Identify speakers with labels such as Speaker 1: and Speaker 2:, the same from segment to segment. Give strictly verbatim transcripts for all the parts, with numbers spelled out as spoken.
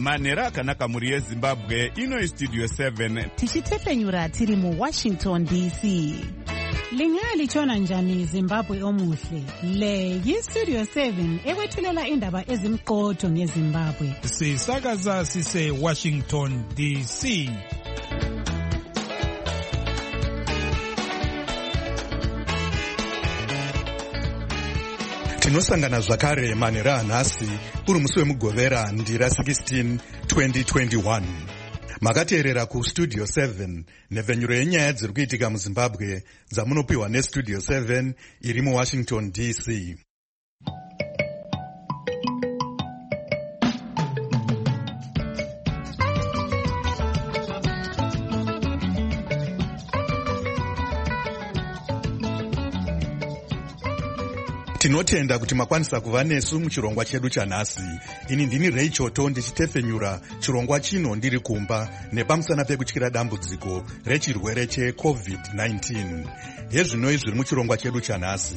Speaker 1: manhero akanaka mhuri yezimbabwe. Ino istudio seven
Speaker 2: tichitefenyura tiri muwashington D C.
Speaker 3: Lingalitshona njani Zimbabwe omuhle? Le yistudio seven ekwethulela indaba ezimqotho ngeZimbabwe.
Speaker 4: Sisakaza sise Washington D C.
Speaker 5: Tinosangana zvakare manhero anhasi uri musi wemugovera ndira sixteen twenty twenty-one. Makateerera kustudio seven nhevhenyuro yenyaya dziri kuitika muZimbabwe dzamunopiwa nestudio seven iri muWashington D C. Tinotenda kuti makwanisa kuva nesu muchirongwa chedu chanhasi. Ini ndini Rachel To ndichitefenyura chirongwa chino ndiri kumba nepamusana pekutyira dambudziko rechirwere checovid nineteen. Hezvinoi zviri muchirongwa chedu chanhasi.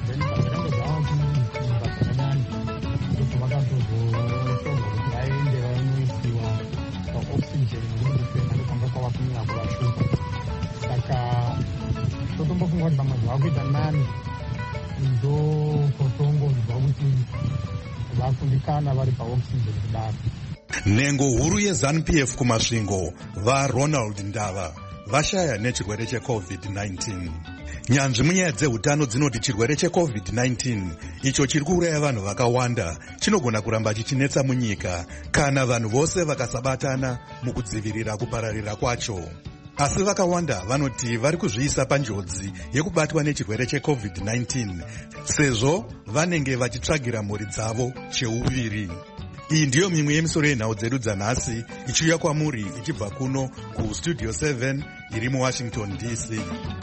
Speaker 5: Nhengo huru yeZanu P F kumasvingo vaRonald Ndava vashaya nechirwere checovid nineteen. Nyanzvi munyaya dzehutano dzinoti chirwere checovid nineteen icho chiri kuuraya vanhu vakawanda chinogona kuramba chichinetsa munyika kana vanhu vose vakasabatana mukudzivirira kupararira kwacho. Asi vakawanda vanoti vari kuzviisa panjodzi yekubatwa nechirwere checovid nineteen sezvo vanenge vachitsvagira mhuri dzavo cheuviri. Iyi ndiyo mimwe yemisoro yenhau dzedu dzanhasi ichiuya kwamuri ichibva kuno kustudio seven iri muWashington D C.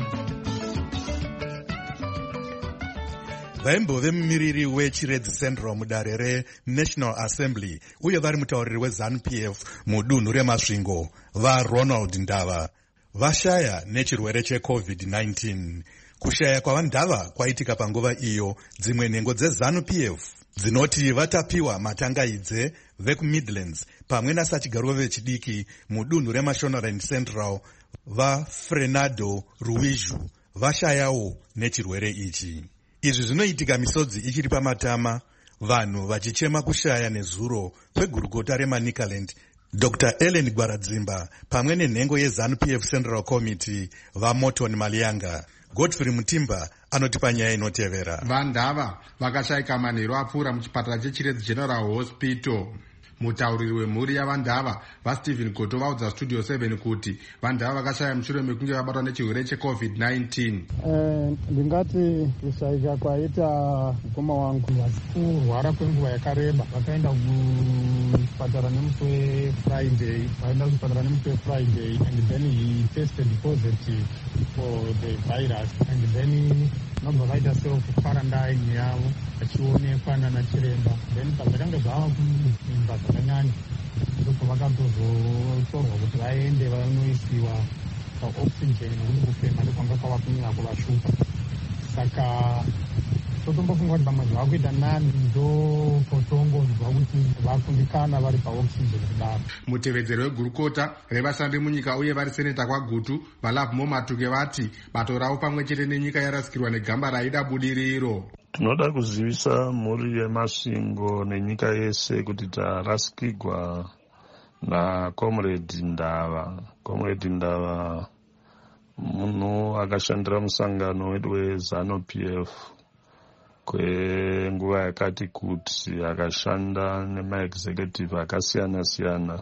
Speaker 5: Vaimbove mumiriri weChiredzi Central mudare reNational Assembly uye vari mutauriri weZanu P F mudunhu remasvingo vaRonald Ndava vashaya nechirwere checovid nineteen. Kushaya kwavanDava kwaitika panguva iyo dzimwe nhengo dzeZanu P F dzinoti vatapiwa matangaidze vekuMidlands pamwe nasachigaro vechidiki mudunhu reMashonaland Central vaFernando Ruizu vashayawo nechirwere ichi. Izvi zvinoitika misodzi ichiri pamatama, vanhu vachichema kushaya nezuro kwegurukota reManicaland Doctor Ellen Gwaradzimba pamwe nenhengo yeZanu P F Central Committee vaMorton Malianga. Godfrey Mutimba anoti panyaya inotevera.
Speaker 6: VaNdava vakashayika manheru apfuura muchipatara cheChiredzi General Hospital. Mutauriri wemhuri yavaNdava vaStephen Goto vaudza studio seven kuti vaNdava vakashaya mushure mekunge vabatwa nechirwere checovid nineteen.
Speaker 7: Ndingati kushayika kwaita mukoma wangu kurwara kwenguva yakareba. Vakaenda kuchipatara nemusi weFriday, vaenda kuchipatara nemusi weFriday and then he tested positive for the virus and then nobva vaita self quarantine yavo vachionekwa nana chiremba. Then pazvakanga zvava kuimba zvakanyanya ndobva vakatozotorwa kuti vaende vanoisiwa paoxygen nekuti kufema ndokwanga kwava kunyanya kuvashupa. Saka totombofunga kuti pamwe zvava kuita nani ndopotongonzwa kuti vakundikana vari paoxygen kudaro.
Speaker 6: Mutevedzeri wegurukota revashandi munyika uye vari seneta kwaGutu vaLovemore Matuke vati bato ravo pamwe chete nenyika yarasikirwa negamba raida budiriro.
Speaker 8: Tinoda kuzivisa mhuri yemasvingo nenyika yese kuti tarasikirwa naComrade Ndava. Comrade Ndava munhu akashandira musangano wedu weZanu P F kwenguva yakati kuti, akashanda nemaexecutive akasiyana siyana,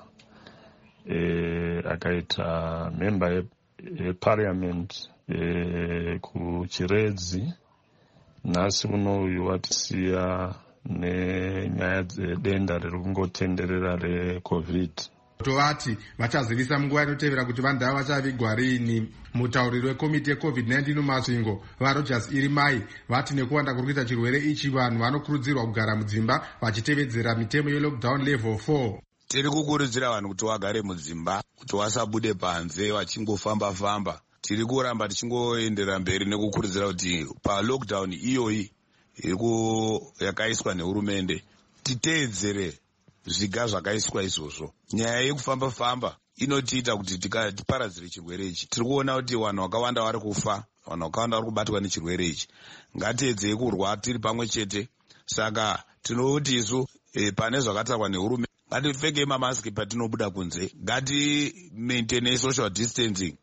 Speaker 8: e, akaita member yeparliament e, kuChiredzi. Nhasi uno uyu watisiya nenyaya dzedenda riri kungotenderera recovid.
Speaker 6: Tovati vachazivisa munguva inotevera kuti vaNdava vachavigwa rini. Mutauriri wekomiti yecovid nineteen mumasvingo vaRogers Irimai vati nekuwanda kuri kuita chirwere ichi vanhu vanokurudzirwa kugara mudzimba vachitevedzera mitemo yelockdown level four.
Speaker 9: Tiri kukurudzira vanhu kuti vagare mudzimba, kuti vasabude panze vachingofamba famba. Tiri kuramba tichingoenderera mberi nekukurudzira kuti palockdown iyoyi iri yakaiswa nehurumende titeedzere zviga zvakaiswa izvozvo. Nyaya yekufamba-famba inotiita kuti tiparadzire chirwere ichi. Tiri kuona kuti vanhu vakawanda vari kufa, vanhu vakawanda vari kubatwa nechirwere ichi. Ngatiedzei kurwa tiri pamwe chete. Saka tinoti isu e, pane zvakatarwa nehurumende, ngatipfekei mamaski patinobuda kunze, ngati maintain social distancing,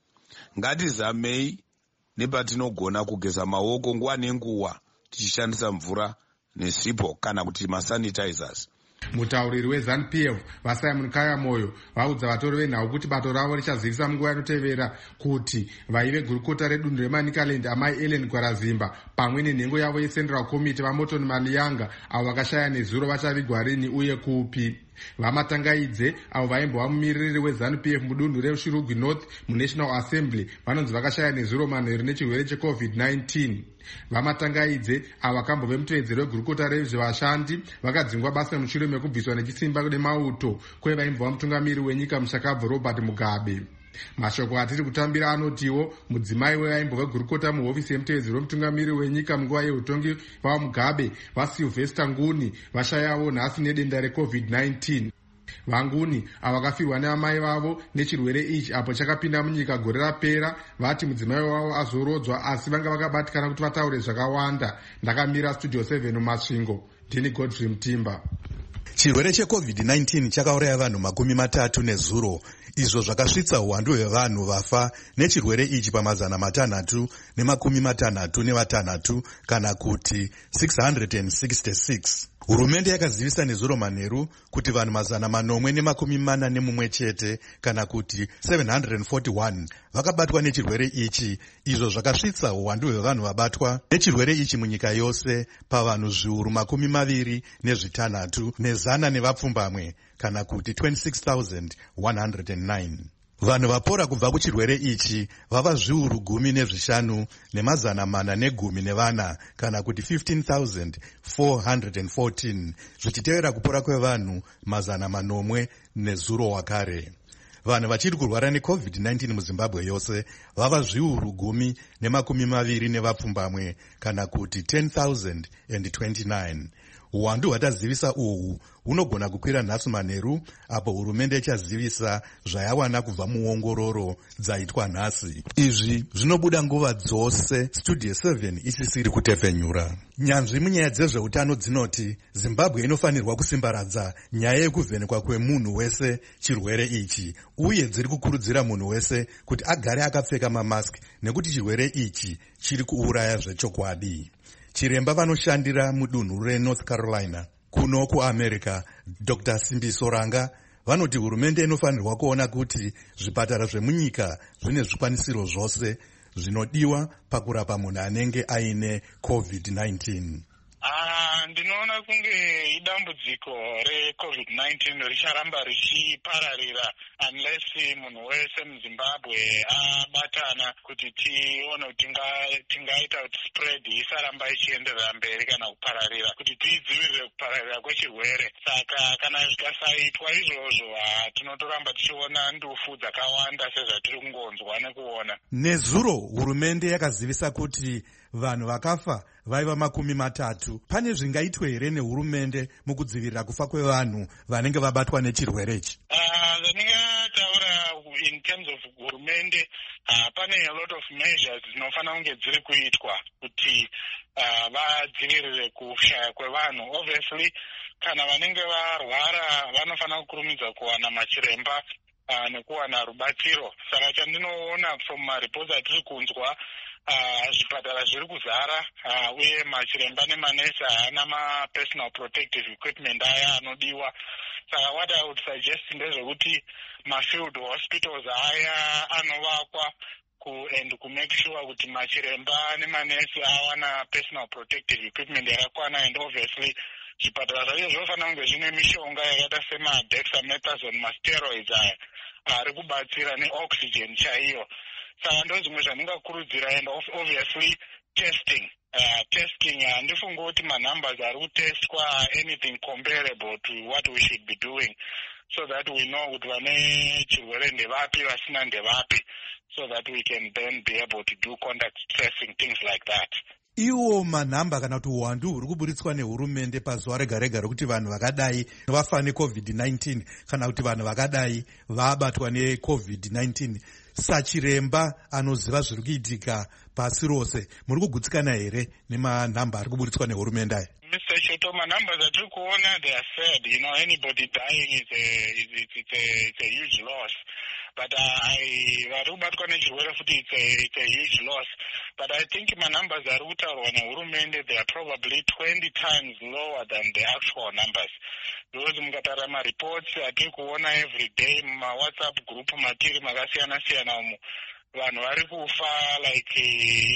Speaker 9: ngatizamei nepatinogona kugeza maoko nguva nenguva tichishandisa mvura nesipo kana kuti masanitizers.
Speaker 6: Mutauriri weZANU-P F vaSimon Kayamoyo vaudza vatori venhau kuti bato ravo richazivisa munguva inotevera kuti vaive gurukota redunhu reManicaland amai Ellen Gwarazimba pamwe nenhengo yavo yeCentral Committee vaMorton Maliyanga avo vakashaya nezuro vachavigwa rini uye kupi. Vamatangaidze avo vaimbova mumiriri weZANU-P F mudunhu reShirugwi North muNational Assembly vanonzi vakashaya nezuro manheru nechirwere checovid nineteen. Vamatangaidze avo vakambove mutevedzeri wegurukota rezvevashandi vakadzingwa basa mushure mekubviswa nechisimba nemauto kwevaimbova mutungamiri wenyika mushakabvu Robert Mugabe. Mashoko atiri kutambira anotiwo mudzimai wevaimbova gurukota muhofisi yemutevedzeri wemutungamiri wenyika munguva yeutongi vava Mugabe vaSylvester Nguni vashayawo nhasi nedenda recovid nineteen. Vanguni avo vakafirwa neamai vavo nechirwere ichi apo chakapinda munyika gore rapera vati mudzimai wavo azorodzwa asi vanga vakabatikana kuti vataure zvakawanda. Ndakamira studio seven mumasvingo, ndini Godfrey Mutimba.
Speaker 5: Chirwere checovid nineteen chakauraya vanhu makumi matatu nezuro, izvo zvakasvitsa uwandu hwevanhu vafa nechirwere ichi pamazana matanhatu nemakumi matanhatu nevatanhatu kana kuti six hundred sixty-six. Hurumende yakazivisa nezuro manheru kuti vanhu mazana manomwe nemakumi mana nemumwe chete kana kuti seven hundred forty-one vakabatwa nechirwere ichi, izvo zvakasvitsa uwandu hwevanhu vabatwa nechirwere ichi munyika yose pavanhu zviuru makumi maviri nezvitanhatu nezana nevapfumbamwe kana kuti twenty-six thousand one hundred nine. Vanhu vapora kubva kuchirwere ichi vava zviuru gumi nezvishanu nemazana mana negumi nevana kana kuti fifteen thousand four hundred fourteen, zvichitevera kupora kwevanhu mazana manomwe nezuro wakare. Vanhu vachiri kurwara necovid nineteen muZimbabwe yose vava zviuru gumi nemakumi maviri nevapfumbamwe kana kuti ten thousand twenty-nine. Uwandu hwatazivisa uhu hunogona kukwira nhasi manheru apo hurumende ichazivisa zvayawana kubva muongororo dzaitwa nhasi. Izvi zvinobuda nguva dzose studio seven isisiri kutefenyura. Nyanzvi munyaya dzezveutano dzinoti Zimbabwe inofanirwa kusimbaradza nyaya yekuvhenekwa kwemunhu wese chirwere ichi uye dziri kukurudzira munhu wese kuti agare akapfeka mamaski nekuti chirwere ichi chiri kuuraya zvechokwadi. Chiremba vanoshandira mudunhu reNorth Carolina kuno kuAmerica Doctor Simbiso Ranga vanoti hurumende inofanirwa kuona kuti zvipatara zvemunyika zvine zvikwanisiro zvose zvinodiwa pakurapa munhu anenge aine covid nineteen.
Speaker 10: Ah, ndinoona kunge idambudziko recovid nineteen richaramba richipararira unless munhu wese muZimbabwe abatana kuti tione kuti tingaita kuti spread isaramba ichienderera mberi kana kupararira kuti tidzivirire kupararira kwechirwere. Saka kana zvikasaitwa izvozvo tinotoramba tichiona ndufu dzakawanda sezvatiri kungonzwa nekuona.
Speaker 5: Nezuro hurumende yakazivisa kuti vanhu vakafa vaiva makumi matatu. Pane zvingaitwe here nehurumende mukudzivirira kufa kwevanhu vanenge vabatwa nechirwere ichi?
Speaker 10: Zvandingataura in terms of hurumende, pane a lot of measures dzinofana kunge dziri kuitwa kuti vadzivirire kushaya kwevanhu. Obviously kana vanenge varwara vanofana kukurumidza kuwana machiremba nekuwana rubatsiro. Saka chandinoona from mareports atiri kunzwa Uh, zvipatara zviri kuzara uh, uye machiremba nemanesi haana ma-personal protective equipment aya anodiwa. Saka what I would suggest ndezvekuti ma-field hospitals aya anovakwa ku, and ku make sure kuti machiremba nemanesi awana personal protective equipment yakakwana, and obviously zvipatara zvacho zvinofana kunge zvine mishonga yakaita sema-dexamethasone, ma-steroids aya ari kubatsira ne-oxygen chaiyo. Saka ndo zvimwe zvandingakurudzira, and obviously testing. Uh, testing handifunga kuti manumbers ari kutestwa anything comparable to what we should be doing, so that we know kuti vane chirwere ndevapi vasina ndevapi, so that we can then be able to do contact tracing, things like that.
Speaker 5: Iwo manhamba kana kuti uwandu huri kuburitswa nehurumende pazuva rega rega rokuti vanhu vakadai vafa necovid nineteen kana kuti vanhu vakadai vabatwa necovid nineteen, sachiremba anoziva zviri kuitika pasi rose, muri kugutsikana here nemanhamba ari kuburitswa nehurumende aya?
Speaker 10: Mister Choto, numbers atiri kuona, they are sad. You know, anybody dying is a, is, it's, it's a, it's a huge loss. But uh, I, vari kubatwa nechirwere futi it's a, it's a huge loss. But I think my numbers are kutaurwa nehurumende, they are probably twenty times lower than the actual numbers. Because mukatara ma-reports atiri kuona every day ma-WhatsApp group matiri makasiyana-siyana umu, vanhu vari kufa like, you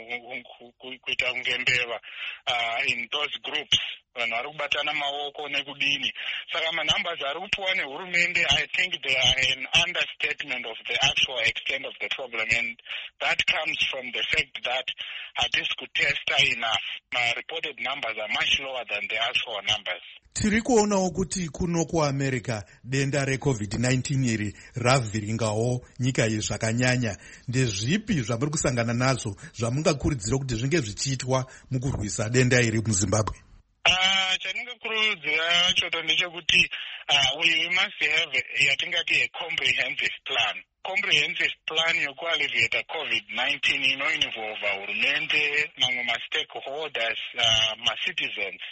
Speaker 10: know, kuita kungembeva uh, in those groups. Vanhu vari kubatana maoko nekudini. Saka manumbers ari kupiwa nehurumende, I think they are an understatement of the actual extent of the problem, and that comes from the fact that hatisi kutesta enough. My reported numbers are much lower than the actual numbers.
Speaker 5: Tiri kuonawo kuti kuno kuAmerica denda recovid nineteen iri ravhiringawo nyika iyi zvakanyanya. Ndezvipi zvamuri kusangana nazvo zvamungakurudzira kuti zvinge zvichiitwa mukurwisa denda iri muZimbabwe?
Speaker 10: Uh, chandingakurudzira choto ndechekuti uh, we, we must have yatingati a comprehensive plan. Comprehensive plan yokualleviate COVID nineteen inoinvolva hurumende, mamwe ma-stakeholders, uh, ma-citizens.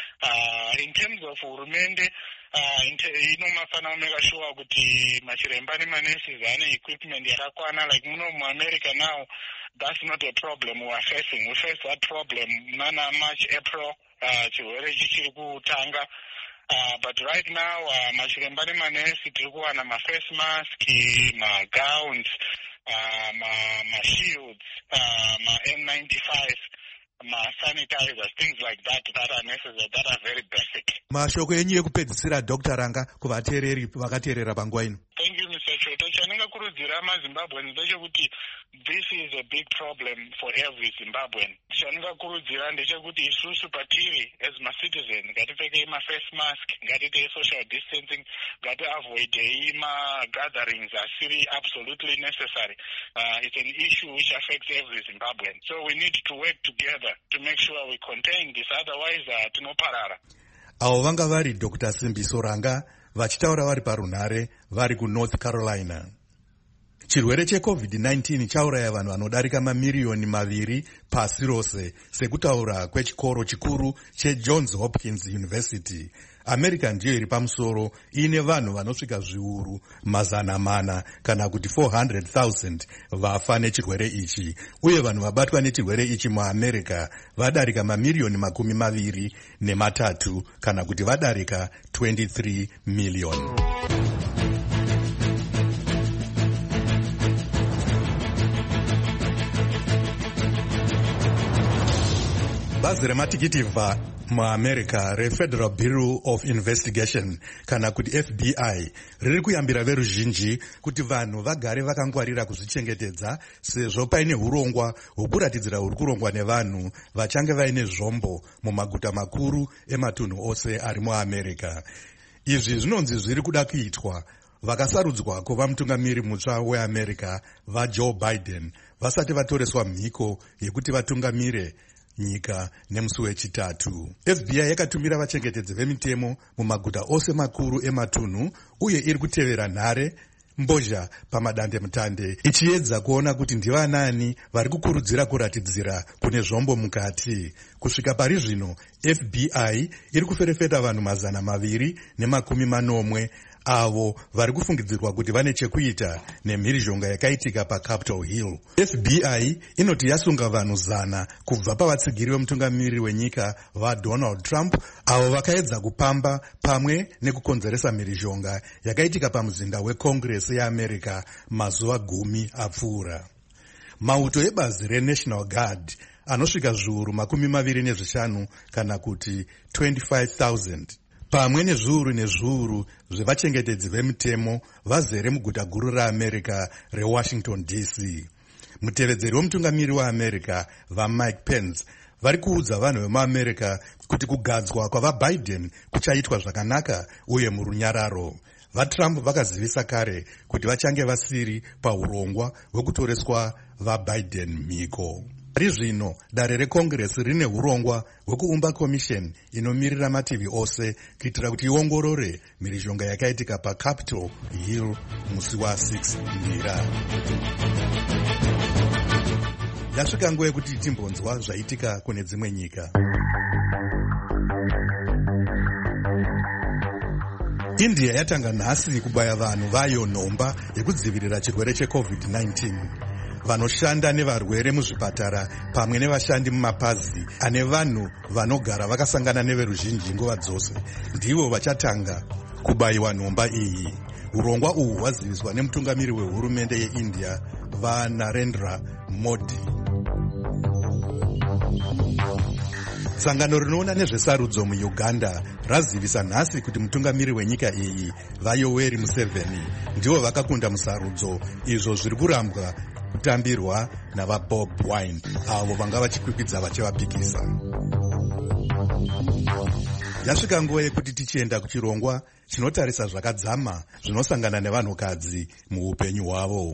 Speaker 10: Uh, in terms of hurumende, uh, inomafana kumeka sure kuti machiremba nemanesi ane equipment yakakwana. Like muno muAmerica now, that's not a problem we are facing. We face that problem nana March, April, chirwere chichiri kutanga. Uh, but right now, uh, machiremba nemanesi tiri kuwana ma-face mask, ma-gowns, uh, ma-shields, uh, ma-N ninety-five, ma-sanitizers, things like that that are necessary, that are very basic.
Speaker 5: Mashoko enyu ekupedzisira Doctor Ranga kuvateereri vakateerera panguva ino.
Speaker 10: Thank you, Mister Choto. Chandingakurudzira maZimbabweans ndechekuti this is a big problem for every Zimbabwean. Chandingakurudzira ndechekuti isusu patiri as ma-citizen ngatipfekei ma-face mask, ngatiitei social distancing, ngatiavoidei ma-gatherings asiri absolutely necessary. Uh, it's an issue which affects every Zimbabwean. So we need to work together to make sure we contain this, otherwise uh, tinoparara.
Speaker 5: Avo vanga vari Doctor Simbiso Ranga vachitaura vari parunhare vari kuNorth Carolina. Chirwere checovid nineteen chauraya vanhu vanodarika mamiriyoni maviri pasi rose, sekutaura kwechikoro chikuru cheJohns Hopkins University. America ndiyo iri pamusoro, ine vanhu vanosvika zviuru mazana mana kana kuti four hundred thousand vafa nechirwere ichi, uye vanhu vabatwa nechirwere ichi muAmerica vadarika mamiriyoni makumi maviri nematatu kana kuti vadarika twenty-three million. Bazi rematikiti bva muAmerica reFederal Bureau of Investigation kana kuti F B I riri kuyambira veruzhinji kuti vanhu vagare vakangwarira kuzvichengetedza, sezvo paine urongwa hwokuratidzira huri kurongwa nevanhu vachange vaine zvombo mumaguta makuru ematunhu ose ari muAmerica. Izvi zvinonzi zviri kuda kuitwa vakasarudzwa kuva mutungamiri mutsva weAmerica vaJoe Biden vasati vatoreswa mhiko yekuti vatungamire nyika nemusi wechitatu. F B I yakatumira vachengetedzi vemitemo mumaguta ose makuru ematunhu uye iri kutevera nhare mbozha pamadande mutande ichiedza kuona kuti ndivanani vari kukurudzira kuratidzira kune zvombo mukati. Kusvika pari zvino F B I iri kuferefeta vanhu mazana maviri nemakumi manomwe avo vari kufungidzirwa kuti vane chekuita nemhirizhonga yakaitika paCapitol Hill. F B I inoti yasunga vanhu zana kubva pavatsigiri vemutungamiri wenyika vaDonald Trump avo vakaedza kupamba pamwe nekukonzeresa mhirizhonga yakaitika pamuzinda weCongress yeAmerica mazuva gumi apfuura. Mauto ebazi reNational Guard anosvika zviuru makumi maviri nezvishanu kana kuti twenty-five thousand pamwe nezviuru nezviuru zvevachengetedzi vemitemo vazere muguta guru raAmerica reWashington D C. Mutevedzeri wemutungamiri weAmerica vaMike Pence vari kuudza vanhu vemuAmerica kuti kugadzwa kwavaBiden kuchaitwa zvakanaka uye murunyararo. VaTrump vakazivisa kare kuti vachange vasiri paurongwa hwekutoreswa vaBiden mhiko. Pari zvino dare rekongresi rine urongwa hwekuumba komisheni inomirira mativi ose kuitira kuti iongorore mhirizhonga yakaitika paCapitol Hill musi wa6 Ndira. Yasvika nguva yekuti timbonzwa zvaitika kune dzimwe nyika. India yatanga nhasi kubaya vanhu vayo nhomba yekudzivirira chirwere checovid nineteen. Vanoshanda nevarwere muzvipatara pamwe nevashandi mumapazi ane vanhu vanogara vakasangana neveruzhinji nguva dzose ndivo vachatanga kubayiwa nhomba iyi. Urongwa uhu hwaziviswa nemutungamiri wehurumende yeIndia vaNarendra Modi. Sangano rinoona nezvesarudzo muUganda razivisa nhasi kuti mutungamiri wenyika iyi vaYoweri Museveni ndivo vakakunda musarudzo, izvo zviri kurambwa kutambirwa navaBob Wine avo vanga vachikwikwidzwa vachivapikisa. Yasvika nguva yekuti tichienda kuchirongwa chinotarisa zvakadzama zvinosangana nevanhukadzi muupenyu hwavo.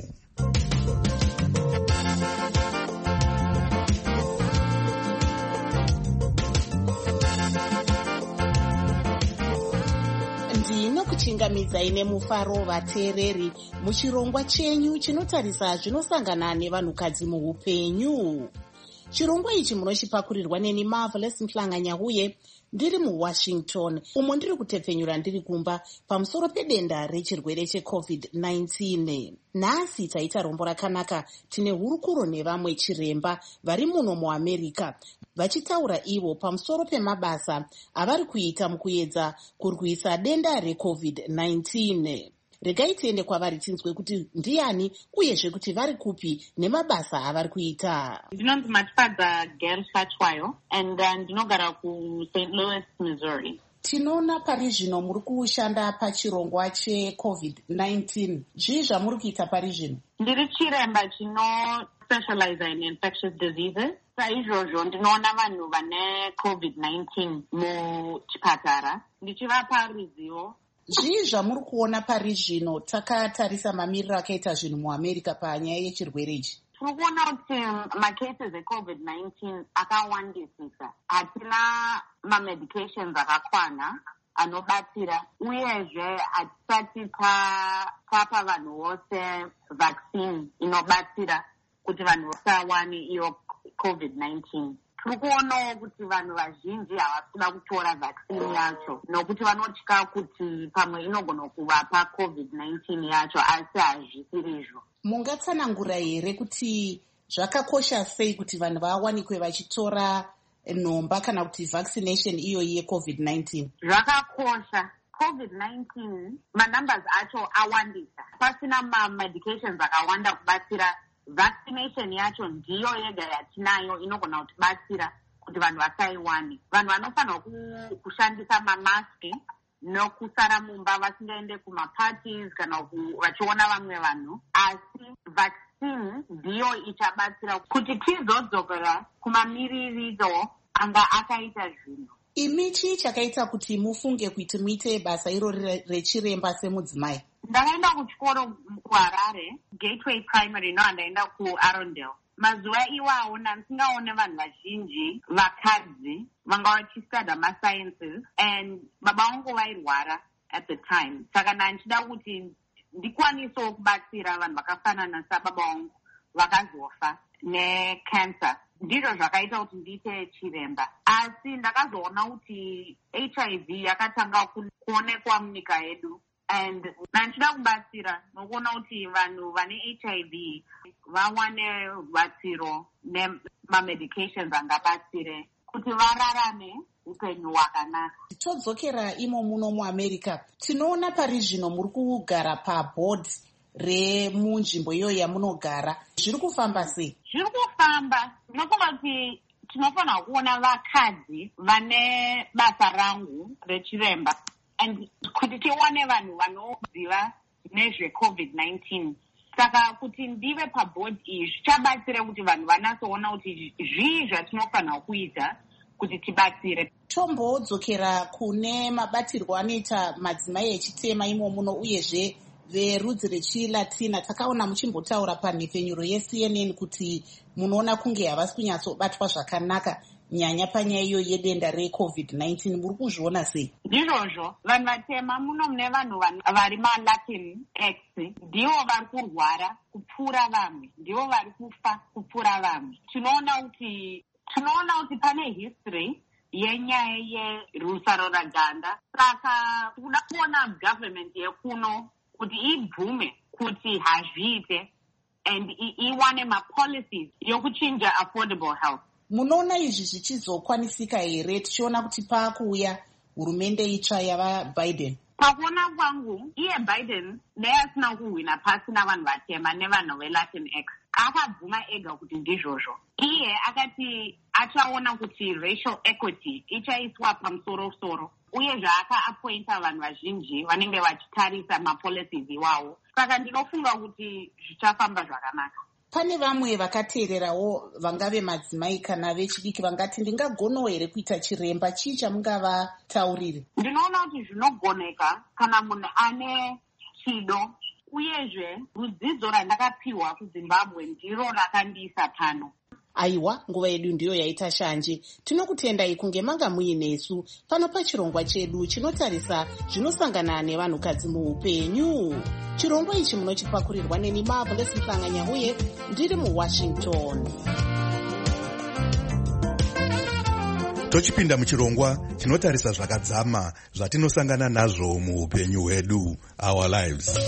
Speaker 2: Ndinokuchingamidzai nemufaro vateereri muchirongwa chenyu chinotarisa zvinosangana nevanhukadzi muupenyu. Chirongwa ichi munochipakurirwa neni Marvelous Mhlanganyauye ndiri muWashington, umo ndiri kutepfenyura ndiri kumba pamusoro pedenda rechirwere checovid nineteen. Nhasi taita rombo rakanaka, tine hurukuro nevamwe chiremba vari muno muAmerica vachitaura ivo pamusoro pemabasa avari kuita mukuedza kurwisa denda recovid nineteen. Regai tiende kwavari tinzwe kuti ndiani uyezve kuti vari kupi nemabasa avari kuita.
Speaker 11: Ndinonzi Matfadza Gail Shatwayo and uh, ndinogara ku Saint Louis, Missouri.
Speaker 2: Tinoona pari zvino muri kushanda pachirongwa checovid nineteen. Zvii zvamuri kuita pari zvino?
Speaker 11: Ndiri chiremba chino specialize in infectious diseases. Saizvozvo ndinoona vanhu vane covid nineteen muchipatara ndichivapa ruzivo.
Speaker 2: Zvii zvamuri kuona pari zvino takatarisa mamiriro akaita zvinhu muAmerica panyaya yechirwere ichi?
Speaker 11: Tiri kuona kuti macases ecovid nineteen akawandisisa. Hatina mamedications akakwana anobatsira, uyezve hatisati tapa vanhu vose vaccine inobatsira kuti vanhu vasawane iyo covid nineteen. Tiri kuonawo kuti vanhu vazhinji havasi kuda kutora vaccine yacho nokuti vanotya kuti pamwe inogona kuvapa covid nineteen yacho, asi hazvisiri izvo.
Speaker 2: Mungatsanangura here kuti zvakakosha sei kuti vanhu vawanikwe vachitora nhomba kana kuti vaccination iyoyi yecovid nineteen?
Speaker 11: Zvakakosha. covid nineteen manumbers acho awandisa, pasina mamedications akawanda kubatsira. Vaccination yacho ndiyo yega yatinayo inogona kutibatsira kuti vanhu vasaiwane. Vanhu vanofanirwa kushandisa mamaski nokusara mumba vasingaende kumaparties kana vachiona vamwe vanhu, asi vaccine ndiyo ichabatsira kuti tizodzokera kumamiriro anga akaita zvinhu.
Speaker 2: Imi chii chakaita kuti mufunge kuti muite basa iro rechiremba semudzimai?
Speaker 11: Ndakaenda kuchikoro kuHarare, Gateway Primary, no ndaenda kuArundel. Mazuva iwawo ndisingaone vanhu vazhinji vakadzi vanga vachistudya masciences, and baba vangu vairwara at the time. Saka ndichida kuti ndikwanisewo kubatsira vanhu vakafanana sababa vangu vakazofa necancer. Ndizvo zvakaita kuti ndiite chiremba. Asi ndakazoona kuti H I V yakatanga kuonekwa munyika yedu, and nanchida kubatsira nokuona kuti vanhu vane H I V vawane rubatsiro nemamedications angabatsire kuti vararame upenyu hwakanaka.
Speaker 2: Todzokera imo muno muAmerica, tinoona pari zvino muri kugara paboard remunzvimbo iyo yamunogara. Zviri kufamba sei?
Speaker 11: Zviri kufamba. Ndinofunga kuti tinofanira kuona vakadzi vane basa rangu rechiremba, and kuti tiwane vanhu vanoziva nezvecovid nineteen. Saka kuti ndive paboard iyi zvichabatsira kuti vanhu vanatsoona kuti zvii zvatinofanira kuita kuti tibatsire.
Speaker 2: Tombodzokera kune mabatirwo anoita madzimai echitema imo muno uyezve verudzi rechilatina takaona muchimbotaura panhefenyuro ye-C N N kuti munoona kunge havasi kunyatsobatwa zvakanaka nyanya panyaya iyo yedenda recovid nineteen. Muri kuzviona sei?
Speaker 11: Ndizvozvo vanhu vatema muno mune vanhu vari malatin x ndivo vari kurwara kupfuura vamwe, ndivo vari kufa kupfuura vamwe. Tinoona kuti tinoona kuti pane history yenyaya yerusaro raganda. Saka kuda kuona government yekuno kuti ibvume kuti hazviite and iwane mapolicies yokuchinja affordable health.
Speaker 2: Munoona izvi zvichizokwanisika here tichiona kuti paakuuya hurumende itsva yavaBiden?
Speaker 11: Pakuona kwangu iye Biden neasina kuhwina pasi navanhu vatema nevanhu velatin x akabvuma ega kuti ndizvozvo. Iye akati achaona kuti racial equity ichaiswa pamusoro-soro uyezve akaappointa vanhu vazhinji vanenge vachitarisa mapolicies iwawo. Saka ndinofunga kuti zvichafamba zvakanaka.
Speaker 2: Pane vamwe vakateererawo vangave madzimai kana vechidiki vangati ndingagonawo here kuita chiremba. Chii chamungavataurire?
Speaker 11: Ndinoona kuti zvinogoneka kana munhu ane chido, uyezve rudzidzo randakapiwa kuZimbabwe ndiro rakandiisa pano.
Speaker 2: Aiwa, nguva yedu ndiyo yaita shanje. Tinokutendai kunge manga muinesu pano pachirongwa chedu chinotarisa zvinosangana nevanhukadzi muupenyu. Chirongwa ichi munochipakurirwa neni Marvelous Mhlanganya uye ndiri muWashington.
Speaker 5: Tochipinda muchirongwa chinotarisa zvakadzama zvatinosangana nazvo muupenyu hwedu, our lives.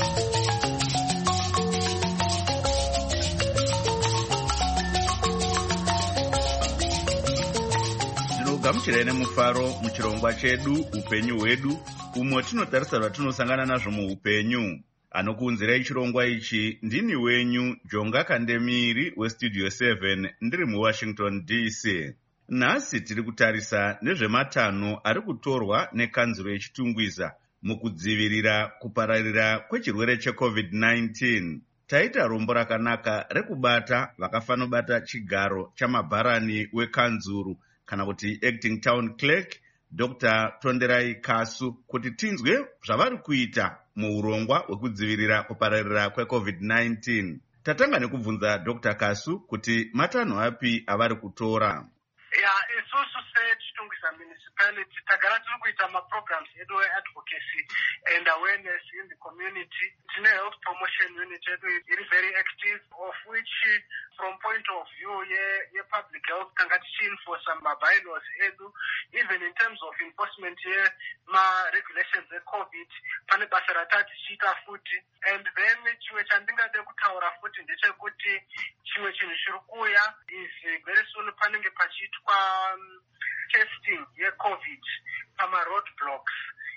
Speaker 1: gamuchirai nemufaro muchirongwa chedu upenyu hwedu, umwe tinotarisa zvatinosangana nazvo muupenyu. Anokuunzirai chirongwa ichi ndini wenyu Jonga Kandemiri westudio seven ndiri muWashington D C. Nhasi tiri kutarisa nezvematanho ari kutorwa nekanzuro yechitungwiza mukudzivirira kupararira kwechirwere checovid nineteen. Taita rombo rakanaka rekubata vakafanobata chigaro chamabharani wekanzuru kana kuti acting town clerk Doctor Tonderai Kasu kuti tinzwe zvavari kuita muurongwa hwekudzivirira kupararira kwecovid nineteen. Tatanga nekubvunza Doctor Kasu kuti matanho api avari kutora.
Speaker 12: Ya, isusu sechitungwiza municipality tagara tiri kuita maprograms edu advocacy and awareness in the community. Tine health promotion unit edu iri very active, of which from point of view ye, ye public health tanga tichienforce mabylaws edu, even in terms of enforcement ye ma-regulations e-COVID, pane basa ratati tichiita futi. And then chimwe chandingade kutaura futi ndechekuti chimwe chinhu chiri kuuya is very soon panenge pachiitwa um, testing ye-COVID pama-road blocks.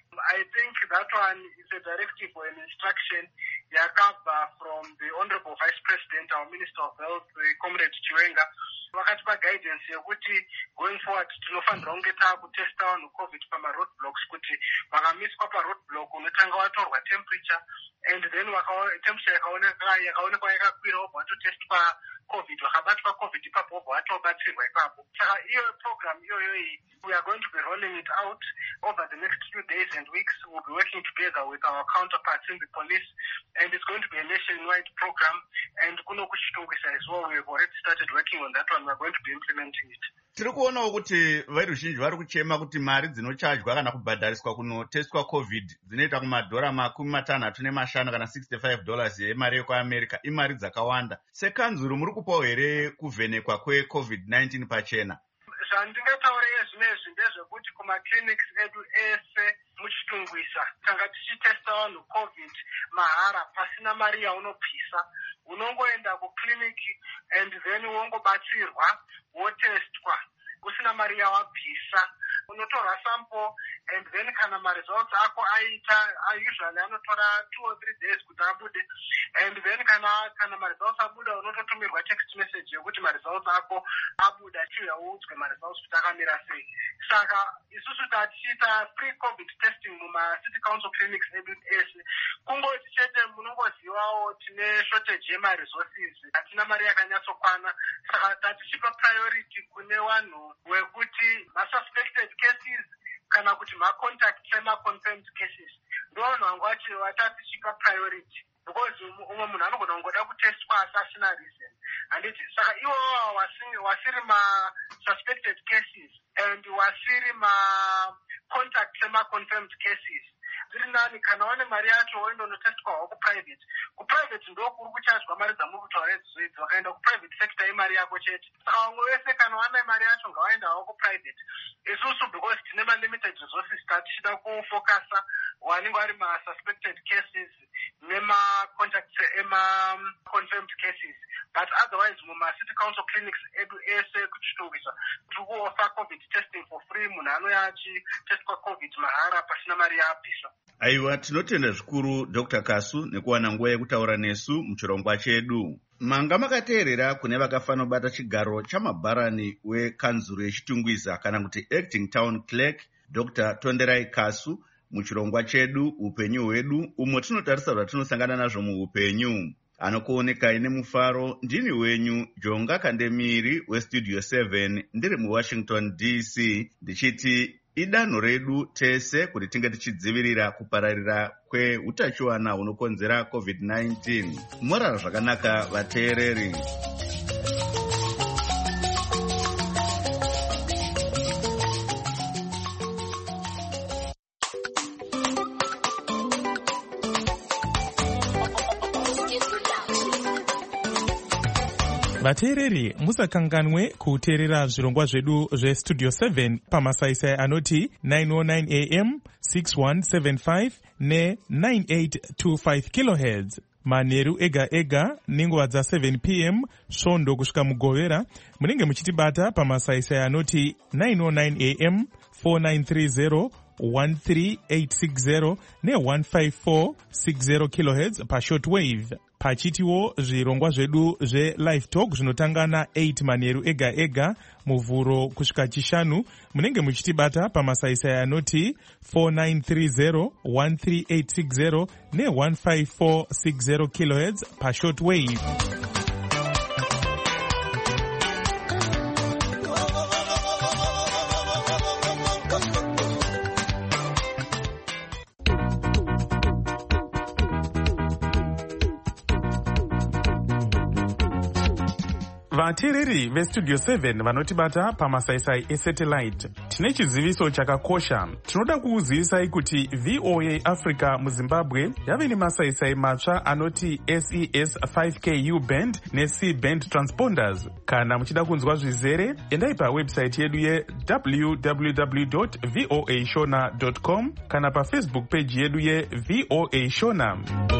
Speaker 12: I think that one is a directive or an instruction yakabva from the Honorable Vice President, our Minister of Health, Comrade Chiwenga. Vakatipa guidance yekuti going forward tinofanira kunge taakutesta vanhu COVID pama-road blocks kuti vakamiswa pa-road block unotanga watorwa temperature and then temperature yakaonekwa yakakwira wobva watotestwa COVID, vakabatwa COVID ipapo wobva watobatsirwa ipapo. Saka iyo program iyoyo iyi, we are going to be rolling it out over the next few days and weeks. We'll be working together with our counterparts in the police, and it's going to be a nationwide program. And kuno kuchitungwisa as well, we've already started working on that one. We're going to be implementing it.
Speaker 1: Tiri kuonawo kuti veruzhinji vari kuchema kuti mari dzinochajwa kana kubhadhariswa kunotestwa COVID dzinoita kumadhora makumi matanhatu nemashanu kana sixty-five dollars yemari yekuAmerica, imari dzakawanda. Sekanzuru muri kupawo here kuvhenekwa kwecovid nineteen pachena?
Speaker 12: Zvandingataura ezvinezvi ndezvekuti kumaclinics edu ese muchitungwisa tanga tichitesta vanhu COVID mahara pasina mari yaunopisa. Unongoenda kuclinic and then wongobatsirwa wotestwa usina mari yawabvisa. Unotorwa sample and then kana ma-results ako aita usually anotora two or three days kuti abude, and then kana kana ma-results abuda unototumirwa text message yekuti ma-results ako abuda chiuya uudzwe ma-results kuti akamira sei. Saka isusu tatichiita pre-COVID testing muma-city council clinics edu ese. Kungoti chete munongozivawo tine shortage yema-resources, hatina mari yakanyatsokwana. Saka tatichipa priority kune vanhu wekuti ma-suspected cases kana kuti ma-contact sema-confirmed cases ndovanhu vangu vatatisvika priority because umwe munhu anogona kungoda kutestwa asi asina reason handiti saka iwowo wasiri ma-suspected cases and wasiri ma-contact sema-confirmed cases zviri nani kana wane mari yacho waindonotestwawo kuprivate kuprivate ndo kuri kuchadzwa mari dzamuri kutaura idzo idzi wakaenda kuprivate sector imari yako chete saka vamwe vese kana wana mari yacho ngavaendawo kuprivate isusu because tine ma-limited resources tatichida kufocusa wanenge vari ma-suspected cases nema-contacts ema-confirmed cases but otherwise muma-city council clinics edu ese kuchitungisa tiri kuofa covid testing for free munhu anouya achitestwa covid mahara pasina mari yaabvisa.
Speaker 1: Aiwa, tinotenda zvikuru Doctor Kasu nekuwana nguva yekutaura nesu muchirongwa chedu. Manga makateerera kune vakafanobata chigaro chamabharani wekanzuro yechitungwiza kana kuti acting town clerk Doctor Tonderai Kasu muchirongwa chedu upenyu hwedu umwe tinotarisa zvatinosangana nazvo muupenyu. Anokuoneka ine mufaro ndini wenyu Jonga Kandemiri westudio seven ndiri muWashington D C ndichiti idanho redu tese kuti tinge tichidzivirira kupararira kweutachiwana hunokonzera covid nineteen. Morara zvakanaka vateereri.
Speaker 13: vateereri musakanganwe kuteerera zvirongwa zvedu zvestudio seven pamasaisai anoti nine oh nine a m six one seven five ne nine eight two five kilohertz manheru ega ega nenguva dza seven p m svondo kusvika mugovera. munenge muchitibata pamasaisai anoti nine oh nine a m four nine three zero one three eight six zero ne one five four six zero kilohertz pashortwave. pachitiwo zvirongwa zvedu zvelive talk zvinotanga na eight manheru ega ega muvhuro kusvika chishanu. munenge muchitibata pamasaisai anoti four nine three zero one three eight six zero ne one five four six zero kilohertz pashortwave. vateereri vestudio seven vanotibata pamasaisai esatellite, tine chiziviso chakakosha. tinoda kukuzivisai kuti V O A Africa muZimbabwe yave nemasaisai matsva anoti S E S five K U band ne-C band transponders. kana muchida kunzwa zvizere endai pawebsite yedu ye w w w dot voa shona dot com kana pafacebook page yedu ye voa shona.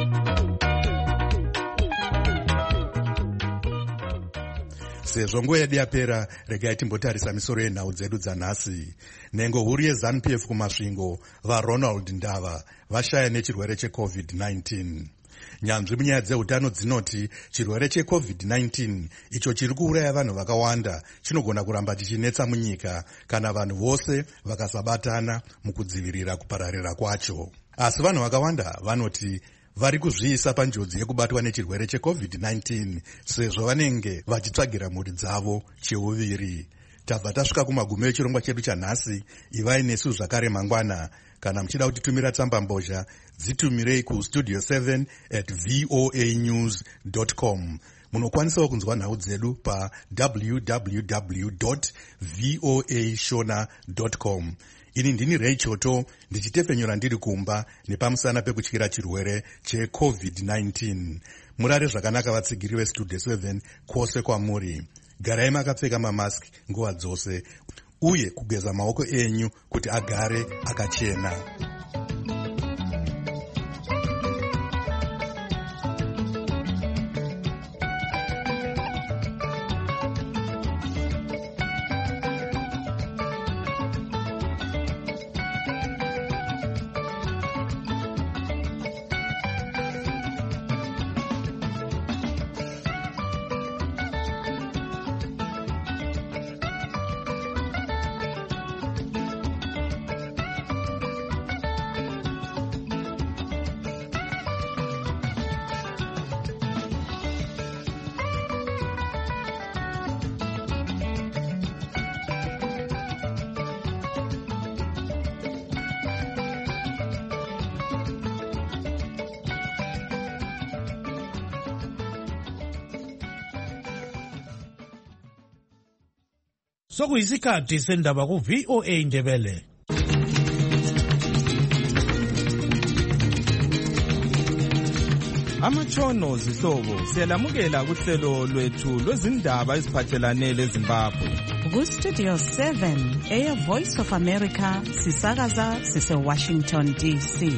Speaker 5: sezvo nguva yedu yapera, regai timbotarisa misoro yenhau dzedu dzanhasi. nhengo huru yeZANU P F kumasvingo vaRonald Ndava vashaya nechirwere checovid nineteen. nyanzvi munyaya dzeutano dzinoti chirwere checovid nineteen icho chiri kuuraya vanhu vakawanda chinogona kuramba chichinetsa munyika kana vanhu vose vakasabatana mukudzivirira kupararira kwacho. asi vanhu vakawanda vanoti vari kuzviisa panjodzi yekubatwa nechirwere checovid nineteen sezvo vanenge vachitsvagira mhuri dzavo cheuviri. tabva tasvika kumagumo echirongwa chedu chanhasi. ivai nesu zvakare mangwana. kana muchida kutitumira tsamba mbozha dzitumirei kustudio seven at voa news dot com. munokwanisawo kunzwa nhau dzedu pa w w w dot voa shona dot com. ini ndini Ray Choto ndichitefenyura ndiri kumba nepamusana pekutyira chirwere checovid nineteen. murare zvakanaka vatsigiri vestudio seven kwose kwamuri. garai makapfeka mamaski nguva dzose uye kugeza maoko enyu kuti agare akachena.
Speaker 4: Sokuyisikhathi sendaba ku V O A Ndebele.
Speaker 13: Amatshono zihlobo siyalamukela kuhlelo lwethu lwezindaba eziphathelane leZimbabwe.
Speaker 14: Ku Studio seven eya Voice of America sisakaza sise Washington D C.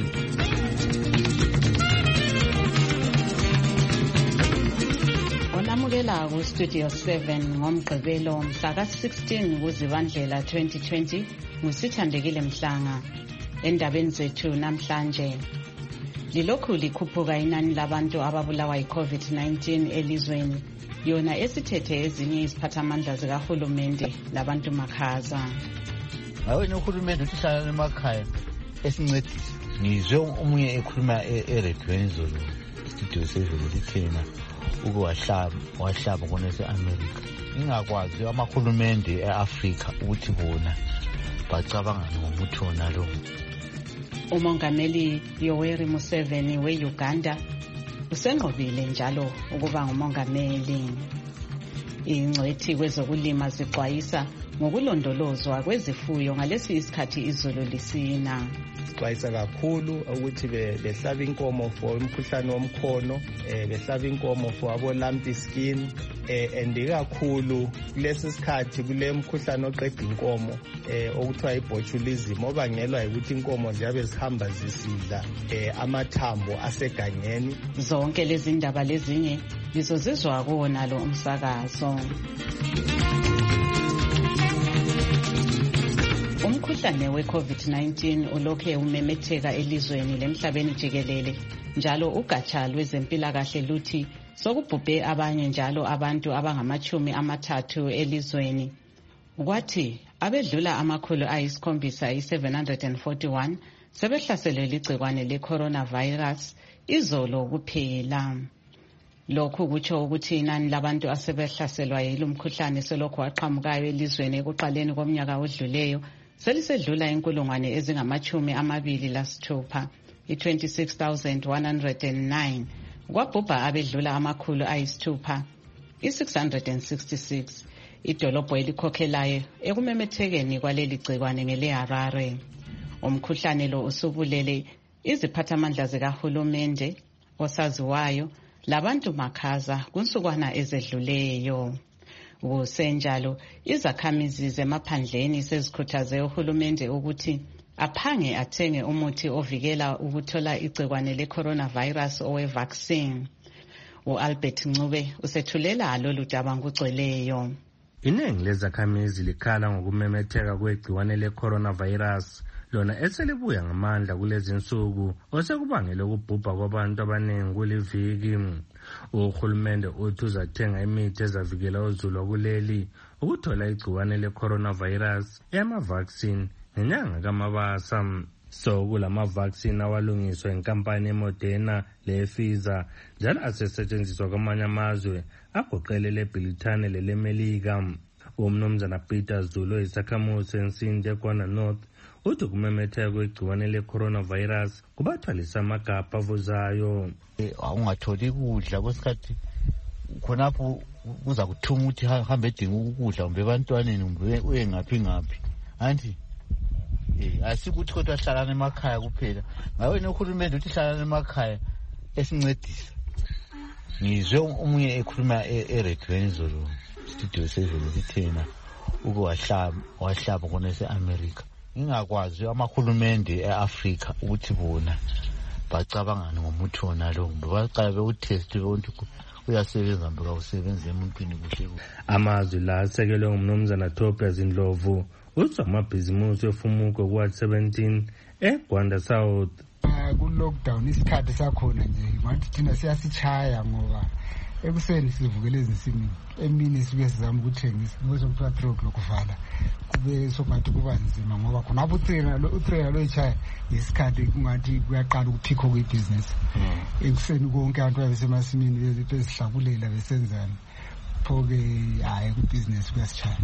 Speaker 2: Onamukela ku Studio seven ngomgqibelo mhla ka sixteen kuZibandlela twenty twenty ngusithandekile Mhlanga. Endabeni zethu namhlanje lilokhu likhuphuka inani labantu ababulawa yi-COVID nineteen elizweni, yona esithethe ezinye iziphathamandla zikahulumende labantu makhaza.
Speaker 15: Awena uhulumende uthi hlala emakhaya esincedisa. Ngizwe omunye ekhuluma eredweni zolo Studio seven lithena ukuwahlaba wahlaba kona eseAmerica. Ingakwazi amahulumende eAfrika ukuthi bona bacabanga ngomuthi wona lo.
Speaker 2: Umongameli Yoweri Museveni we-Uganda usenqobile njalo ukuba ngumongameli. Ingcwethi kwezokulima zixwayisa ngokulondolozwa kwezifuyo ngalesi isikhathi izulu lisina.
Speaker 16: Sixwayisa kakhulu ukuthi behlaba inkomo for umkhuhlane womkhono, behlaba inkomo for abo lumpy skin, and kakhulu kulesi sikhathi kule mkhuhlane oqeda inkomo okuthiwa ibotulism obangelwa ukuthi inkomo ziyabe zihamba zisidla amathambo asegangeni.
Speaker 2: Zonke lezi ndaba lezinye lizozizwa kuwona lo umsakazo. Umkhuhlane we-COVID nineteen ulokhe umemetheka elizweni lemhlabeni jikelele, njalo ugatsha lwezempilakahle luthi sokubhubhe abanye njalo abantu abangamachumi amathathu elizweni. Kwathi abedlula amakhulu ayisikhombisa i-seven hundred forty-one sebehlaselwe ligcikwane le-coronavirus izolo kuphela. Lokhu kutsho ukuthi inani labantu asebehlaselwa yilo mkhuhlane selokhu waqhamukayo elizweni ekuqaleni komnyaka odluleyo selisedlula inkulungwane ezingamachumi amabili lasithupha, i-twenty-six thousand one hundred nine. Kwabhubha abedlula amakhulu ayisithupha, i-six hundred sixty-six. Idolobho elikhokhelayo ekumemethekeni kwaleli gcikwane ngeleHarare. Umkhuhlane lo usubulele iziphathamandla zikahulumende osaziwayo labantu makhaza kunsukwana ezedluleyo. Kusenjalo izakhamizi zemaphandleni sezikhuthaze uhulumende ukuthi aphange athenge umuthi ovikela ukuthola igcikwane le-coronavirus owe-vaccine. U-Albert Ncube usethulela lolu daba ngugcweleyo.
Speaker 17: Iningi lezakhamizi likhala ngokumemetheka kwegciwane le-coronavirus lona eselibuya ngamandla kulezi nsuku osekubangela ukubhubha kwabantu abaningi kuliviki. Uhulumende uthi uzathenga imithi ezavikela uzulu kuleli ukuthola igciwane le-coronavirus eyama-vaccine ngenyanga kaMabasa. So kulama-vaccine awalungiswa inkampani eModerna le-Pfizer njalo asesetshenziswa kwamanye amazwe agoqela leBrithani lelemelika. Umnumzana Peter Zulu isakhamuzi ensinde eGwanda North uthi kumemetheka kwegciwane le-coronavirus kubathwalisa amagabha avuzayo.
Speaker 15: Ungatholi ukudla kwesikhathi khonapho kuza kuthuma ukuthi hambe edinga ukudla kumbe ebantwaneni kumbe uye ngaphi ngaphi. Anti eh asikuthi kodwa hlalana emakhaya kuphela. Ngawena uhulumende uthi hlalana emakhaya esincedisa. Ngizwe omunye ekhuluma eredweni zolo Studio seven lithena ukuwahlaba wahlaba kona eseAmerica. Ingakwazi amahulumende eAfrika ukuthi bona bacabanga ngomuthi wona lo baqala bewutest ukuthi uyasebenza mbe awusebenza emuntwini kuhle.
Speaker 17: Amazwi la asekelwe ngumnumzana Tobias Ndlovu uzamabhizimusi efumuko ku seventeen eGwanda South.
Speaker 18: Ku lockdown isikhathi sakhona nje ngathi thina siyasichaya ngoba ekuseni sivukele ezinsimini, emini sibe sizama ukuthengisa ngoba kuthiwa three o'clock kuvala kube sokungathi kuba nzima ngoba khona uthina lo uthina lo ichaya isikhathi kungathi kuyaqala ukuthikho kwebusiness. Ekuseni konke abantu abesemasimini bezihlabulela besenzana phoke hayi kubusiness kuyasichaya.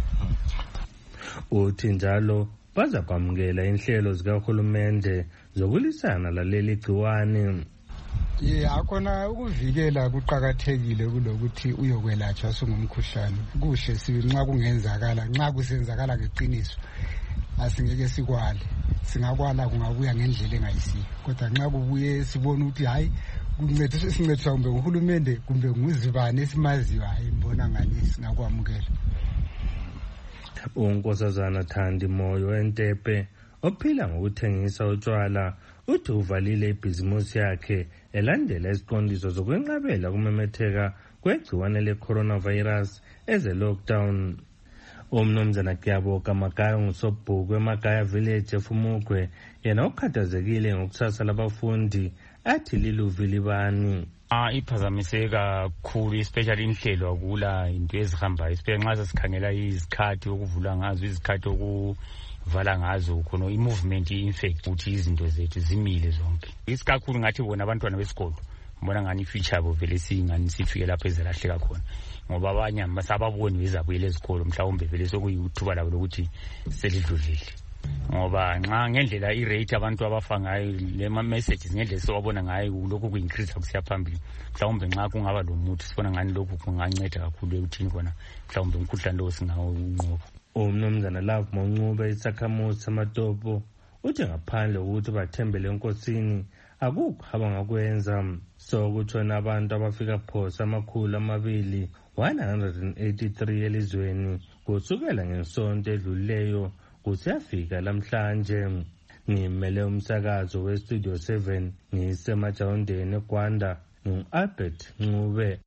Speaker 17: Uthi njalo baza kwamukela inhlelo zikahulumende zokulisana laleli gciwane.
Speaker 18: ye akhona ukuvikela kuqakathekile kulokuthi uyokwelatshwa sungumkhuhlane kuhle sibi nxa kungenzakala nxa kusenzakala ngeqiniso asingeke sikwale singakwala kungabuya ngendlela engayisiyo kodwa nxa kubuye sibona ukuthi hayi kuncediswa sincediswa kumbe nguhulumende kumbe nguzibane esimaziyo hayi mbona ngani singakwamukela.
Speaker 17: uNkosazana Thandi Moyo Entepe ophila ngokuthengisa utshwala uthi uvalile ibhizimusi yakhe elandela isiqondiso zokwenqabela kumemetheka kwegciwane le-coronavirus eze-lockdown. Umnumzana Kiyaboka Magaya ngusobhuku eMagaya Village eFumugwe yena ukhathazekile ngokusasa labafundi athi liluvilibani.
Speaker 19: Ah, iphazamise kakhulu especially inhlelo akula into ezihambayo especially nxa sesikhangela izikhathi okuvula ngazo izikhathi okuvala ngazo khona i-movement i-infect ukuthi izinto zethu zimile zonke. Isikakhulu ngathi bona abantwana besikolo mbona ngani future yabo vele singani sifike lapho ezelahleka khona ngoba abanye masababoni bezabuyela ezikolo mhlawumbe vele sokuyithuba labo lokuthi selidlulile ngoba nxa ngendlela i-rate abantu abafa ngayo le messages ngendlela sewabona ngayo lokhu ku-increase kusiya phambili mhlawumbe nxa kungaba lo muthi sibona ngani lokhu kunganceda kakhulu ekuthini khona mhlawumbe umkhuhlane lowo singawunqoba.
Speaker 17: Umnumzana Love Monqube isakhamuzi samatopo uthi ngaphandle ukuthi bathembele enkosini akukho abangakwenza so kutshona abantu abafika phosa amakhulu amabili one hundred eighty-three elizweni kusukela ngesonto edlulileyo kusiyafika lamhlanje. Ngimele umsakazo westudio seven ngisemajawundeni eGwanda ngu-Albert Ncube.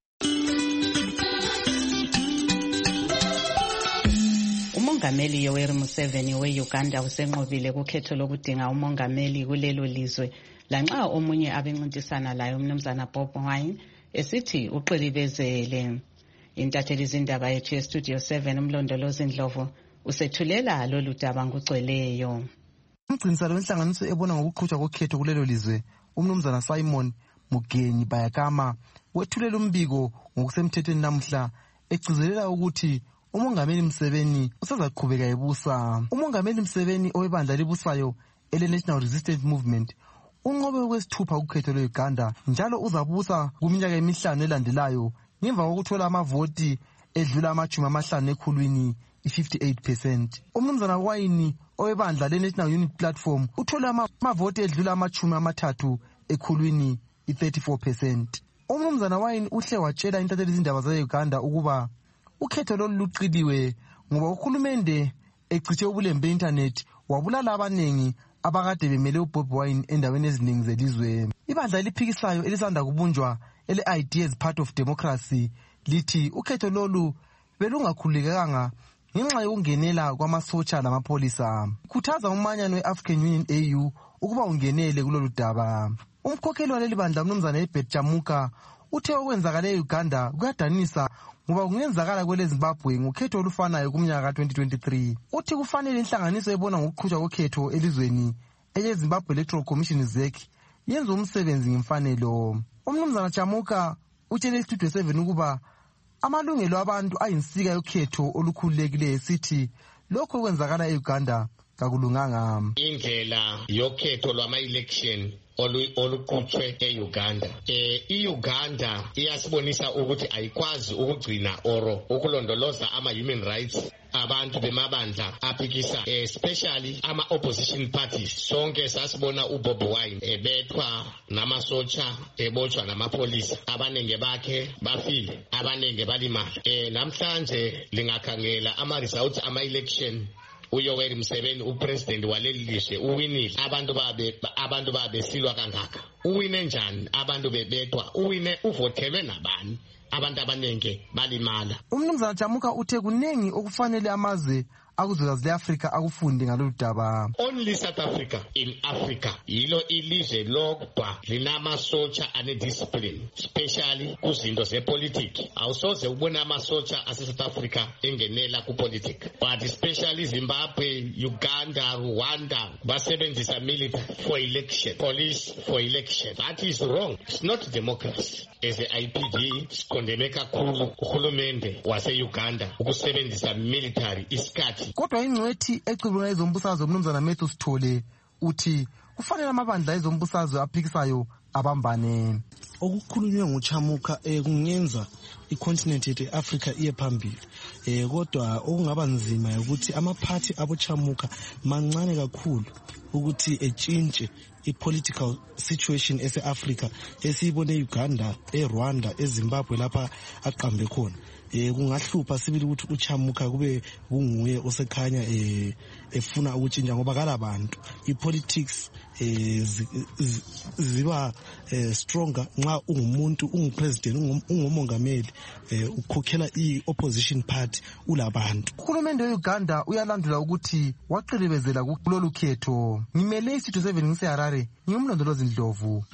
Speaker 14: Umongameli Yoweri Museveni we-Uganda usenqobile kukhetho lokudinga umongameli kulelo lizwe lanxa omunye abencintisana laye umnumzana Bob Wine esithi uqilibezele. Intatheli zindaba yethu yestudio seven umlondolozi Ndlovu usethulela lolu daba ngugcweleyo.
Speaker 20: Umgcinisalo wenhlanganiso ebona ngokuqhutshwa kokhetho kulelo lizwe umnumzana Simon Mugenyi Bayakama wethulela umbiko ngokusemthethweni namhla egcizelela ukuthi umongameli Museveni usazaqhubeka ebusa. Umongameli Museveni owebandla libusayo ele-National Resistance Movement unqobe okwesithupha ukhetho lwe-Uganda njalo uzabusa kuminyaka emihlanu elandelayo ngemva kokuthola amavoti edlula amachumi amahlanu ekhulwini i-fifty-eight percent. Umnumzana Wine owebandla le-National Unity Platform uthole amavoti edlula amachumi amathathu ekhulwini i-thirty-four percent. Umnumzana Wine uhle watshela intatheli zindaba ze-Uganda ukuba ukhetho lolu luqiliwe ngoba uhulumende echithe ubulembe be-internet wabulala abanengi abakade bemele uBobi Wine endaweni eziningi zelizwe. Ibandla eliphikisayo elisanda kubunjwa ele-Ideas Part of Democracy lithi ukhetho lolu belungakhululekanga ngenxa yokungenela kwamasotsha lamapholisa. Khuthaza umanyano we-African Union A U ukuba ungenele kulolu daba. Umkhokheli waleli bandla umnumzana Herbert Chamuka uthe okwenzakale e-Uganda kuyadanisa ngoba kungenzakala kwele Zimbabwe ngokhetho olufanayo kumnyaka ka twenty twenty-three. Uthi kufanele inhlanganiso ebona ngokuqhutshwa kokhetho elizweni eye Zimbabwe Electoral Commission Z E C yenze umsebenzi ngemfanelo. Umnumzana Chamuka utshele istudio seven ukuba amalungelo abantu ayinsika yokhetho olukhululekileyo sithi lokho kwenzakala e-Uganda kakulunganga.
Speaker 21: Indlela yokhetho lwama-election oluqhutshwe e-Uganda. Eh, i-Uganda iyasibonisa ukuthi ayikwazi ukugcina oro ukulondoloza ama-human rights abantu bemabandla aphikisa, especially ama-opposition parties. Sonke sasibona uBobi Wine ebethwa namasotsha ebotshwa namapolisa, abanenge bakhe bafile, abanenge balimala. Eh, namhlanje lingakhangela ama-results ama-election uYoweri Museveni upresident waleli lizwe uwinile. Abantu babe abantu babesilwa kangaka. Uwine njani? Abantu bebethwa. Uwine uvothelwe nabani? Abantu abanenge balimala.
Speaker 20: Umnumzana Chamuka uthe kunengi okufanele amazwe akuzwekazi le-Afrika akufunde ngalolu daba.
Speaker 21: Only South Africa in Africa yilo ilizwe lokubha linamasotsha ane-discipline, especially kuzinto zepolitiki. Awusoze ubona amasotsha ase-South Africa engenela kupolitiki, but especially Zimbabwe, Uganda, Rwanda basebenzisa military for election, police for election. That is wrong. It's not democracy. As the I P D sikondeme kakhulu uhulumende wase-Uganda ukusebenzisa military isikhathi.
Speaker 20: Kodwa ingcwethi ecubungula ezombusazwe umnumzana Matthew Sithole uthi kufanele amabandla ezombusazwe aphikisayo abambane.
Speaker 3: Okukhulunywe ngoChamuka eh kungenza icontinent yethu eAfrica iye phambili. Eh kodwa okungaba nzima ukuthi amaphathi aboChamuka mancane kakhulu ukuthi etshintshe ipolitical situation ese-Africa esiyibone eUganda, eRwanda, eZimbabwe lapha aqambe khona. Eh kungahlupha sibili ukuthi uChamuka kube kunguye osekhanya eh efuna ukutshintsha ngoba kalabantu ipolitics eh ziba stronger nxa ungumuntu ungupresident ungumongameli eh ukhokhela iopposition party ulabantu.
Speaker 20: Uhulumende weUganda uyalandula ukuthi waqilibezela kulolu khetho. Ngimele isitho seven ngiseHarare ngimlondolozi Ndlovu.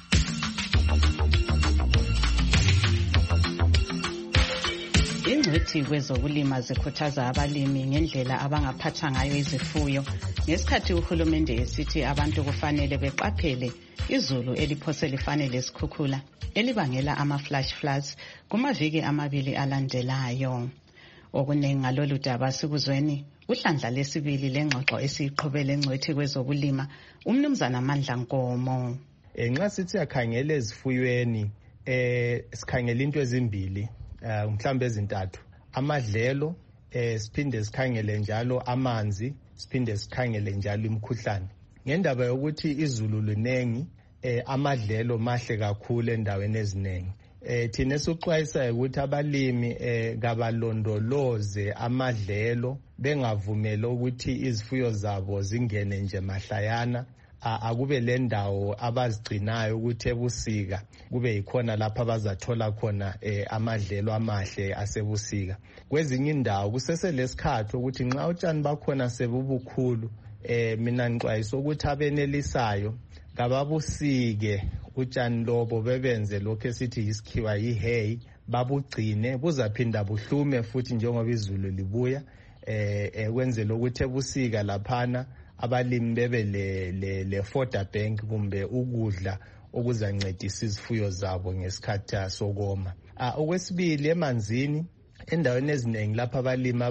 Speaker 14: Ingcwethi kwezokulima zikhuthaza abalimi ngendlela abangaphatha ngayo izifuyo ngesikhathi uhulumende esithi abantu kufanele beqaphele izulu eliphose lifanele isikhukhula elibangela ama-flash floods kumaviki amabili alandelayo. Okuningi ngalolu daba sikuzweni uhlandla lesibili lengxoxo esiyiqhubele engcwethi kwezokulima umnumzana Amandla Nkomo.
Speaker 16: Nxa sithi akhangele ezifuyweni eh sikhangela into ezimbili Uh, mhlambe ezintathu amadlelo eh siphinde sikhangele njalo amanzi siphinde sikhangele njalo imkhuhlane. Ngendaba yokuthi izulu linengi eh amadlelo mahle kakhulu endaweni ezinengi. Eh thina sokuxwayisa ukuthi abalimi eh kabalondoloze amadlelo bengavumela ukuthi izifuyo zabo zingene nje mahlayana. Akube le ndawo abazigcinayo ukuthi ebusika kube yikhona lapha bazathola khona amadlelo amahle asebusika. Kwezinye indawo kuseselesikhathi ukuthi nxa utshani bakhona sebubukhulu eh mina ngixwayisa ukuthi abenelisayo kababusike utshani lobo bebenze lokho esithi isikhiwa yi-hay babugcine buzaphinda buhlume futhi njengoba izulu libuya eh kwenzela ukuthi ebusika laphana abalimi bebe le le le fodder bank kumbe ukudla okuzancedisa izifuyo zabo ngesikhathi sokoma. Okwesibili emanzini endaweni eziningi lapha abalimi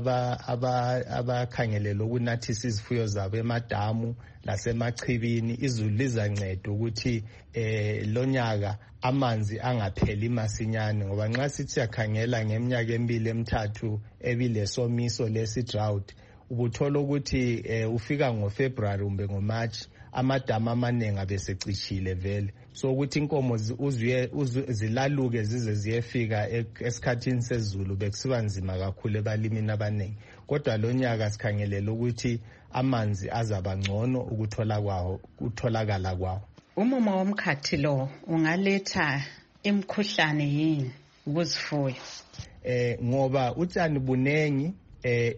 Speaker 16: abakhangelela ukunathisa izifuyo zabo emadamu lasemachibini izulu lizanceda ukuthi eh lonyaka amanzi angapheli masinyane ngoba nxa sithi yakhangela ngeminyaka emibili emithathu ebile somiso lesi drought ubuthola ukuthi eh, ufika ngoFebruary kumbe ngoMarch amadama amaningi abesecishile vele so ukuthi inkomo uzuye zilaluke zize ziyefika esikhathini sezulu bekusiba nzima kakhulu ebalimini abaningi kodwa lo nyaka sikhangelela ukuthi amanzi azaba ngcono ukuthola kwawo utholakala kwawo.
Speaker 14: Umumo womkhathi lo ungaletha imkhuhlane yini kuzifuyo?
Speaker 16: Eh ngoba utshani bunengi eh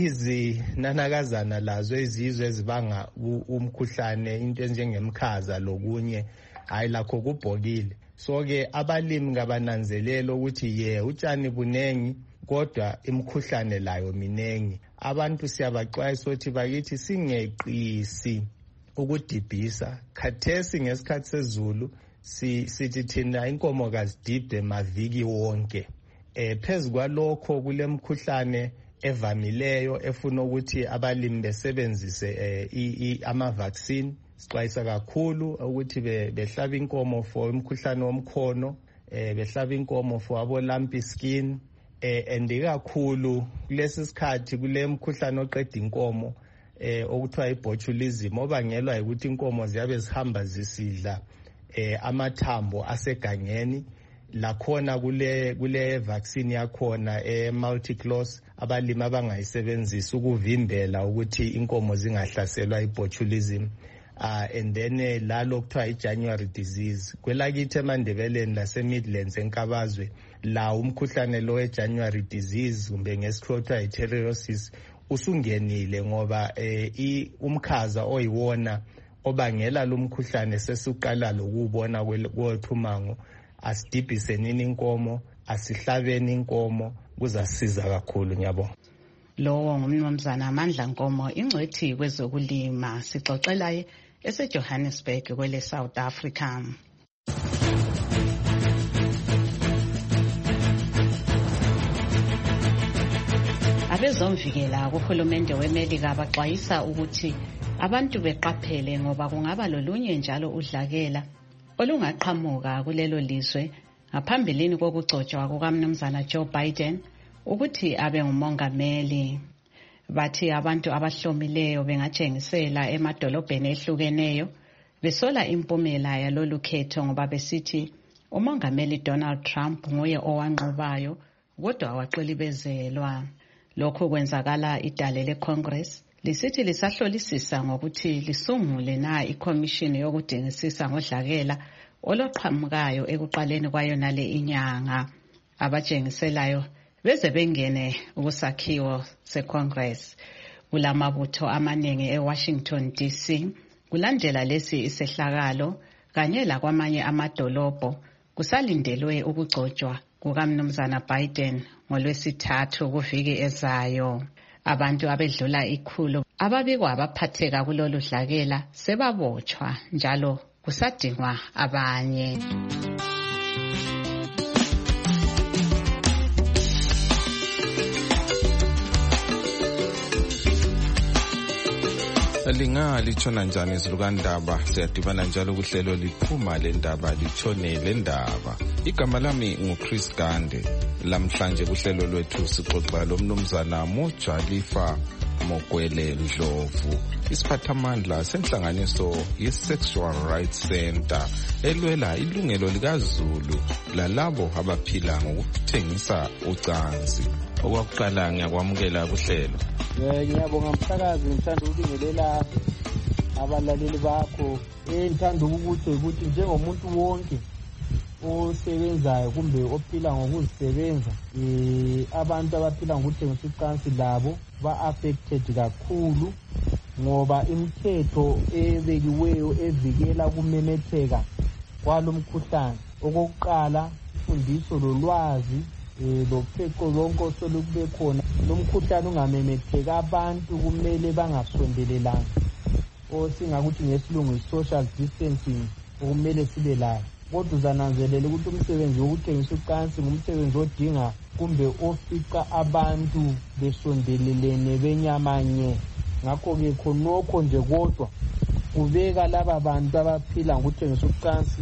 Speaker 16: izinanakazana lazo ezizwe ezibanga umkhuhlane into enjengemkhaza lokunye hayi lakho kubhokile so ke abalimi ngabananzelela ukuthi ye utshani bunengi kodwa imkhuhlane layo minengi. Abantu siyabaxwayisa ukuthi bakithi singeqisi ukudibhisa khathesi ngesikhathi sezulu sithi thina inkomo kazidibhe maviki wonke eh phezukwalokho kulemkhuhlane evamileyo efuna ukuthi abalimi besebenzise eh, ama vaccine. Sixwayisa kakhulu ukuthi behlaba inkomo for umkhuhlane womkhono eh behlaba inkomo for abo lumpy skin eh endikakhulu kulesi sikhathi kule mkhuhlane oqeda inkomo eh okuthiwa ibotulism obangelwa ukuthi inkomo ziyabe zihamba zisidla eh amathambo asegangeni lakhona kule kule vaccine yakhona e multiclose abalimi abangayisebenzisa ukuvimbela ukuthi inkomo zingahlaselwa ibotulism. Uh, and then uh, lalo kuthiwa i-January disease kwelakithi eMandebeleni lase-Midlands enkabazwe la umkhuhlane lo we-January disease kumbe ngesikhiwa kuthiwa i-terroriosis usungenile ngoba eh, umkhaza oyiwona obangela lo mkhuhlane sesiqala lokuwubona kwethumango. Asidibhisenini inkomo asihlabeni inkomo kuzasiza kakhulu nyabo.
Speaker 14: Lowo ngumnumzana Amandla Nkomo ingcwethi kwezokulima sixoxela eseJohannesburg kwele South Africa. Abezomvikela kuhulumende weMelika baxwayisa ukuthi abantu beqaphele ngoba kungaba lolunye njalo udlakela olungaqhamuka kulelo lizwe ngaphambilini kokugcotshwa kukaMnumzana Joe Biden ukuthi abe ngumongameli. Bathi abantu abahlomileyo bengatshengisela emadolobheni ehlukeneyo besola impumela yalolu khetho ngoba besithi umongameli Donald Trump nguye owanqobayo kodwa waxelibezelwa. Lokhu kwenzakala idale leCongress lisithi lisahlolisisa ngokuthi lisungule na ikhomishini yokudingisisa ngodlakela oloqhamukayo ekuqaleni kwayo nale inyanga. Abatshengiselayo beze bengene ukusakhiwo seCongress. Kulamabutho amaningi eWashington D C kulandela lesi isehlakalo kanye lakwamanye amadolobho kusalindelwe ukugcotshwa kukaMnumzana Biden ngolwesithathu kuviki ezayo. Abantu abedlula ikhulu ababikwa abaphatheka kulolu dlakela sebabotshwa njalo kusadingwa abanye.
Speaker 7: Linga litshona njani izilukandaba siyadibana njalo kuhlelo liphuma lendaba litshone lendaba. Igama lami nguChris Gande. Lamhlanje kuhlelo lwethu sixoxa lomnumzana Mojalifa Mokwele Ndlovu, isiphathamandla senhlanganiso ye-Sexual Rights Center elwela ilungelo likaZulu lalabo abaphila ngokuthengisa ucansi. Okwakuqala ngiyakwamukela kuhlelo.
Speaker 22: Ngiyabonga msakazi, ngithanda ukubingelela abalaleli bakho. Ngithanda ukuthi ukuthi njengomuntu wonke osebenzayo kumbe ophila ngokuzisebenza, eh abantu abaphila ngokuthengisa ucansi labo ba-affected kakhulu ngoba imithetho ebekiweyo evikela ukumemetheka kwalo mkhuhlane. Okokuqala, imfundiso lolwazi lopheko lonke osolukube khona lo mkhuhlane ungamemetheki abantu kumele bangasondelelani, osingakuthi ngesilungu social distancing okumele sibe layo. Kodwa uzananzelela ukuthi umsebenzi wokuthengisa ucansi ngumsebenzi odinga kumbe ofica abantu besondelelene benyamanye. Ngakho-ke khonokho nje kodwa kubeka laba bantu abaphila ngokuthengisa ucansi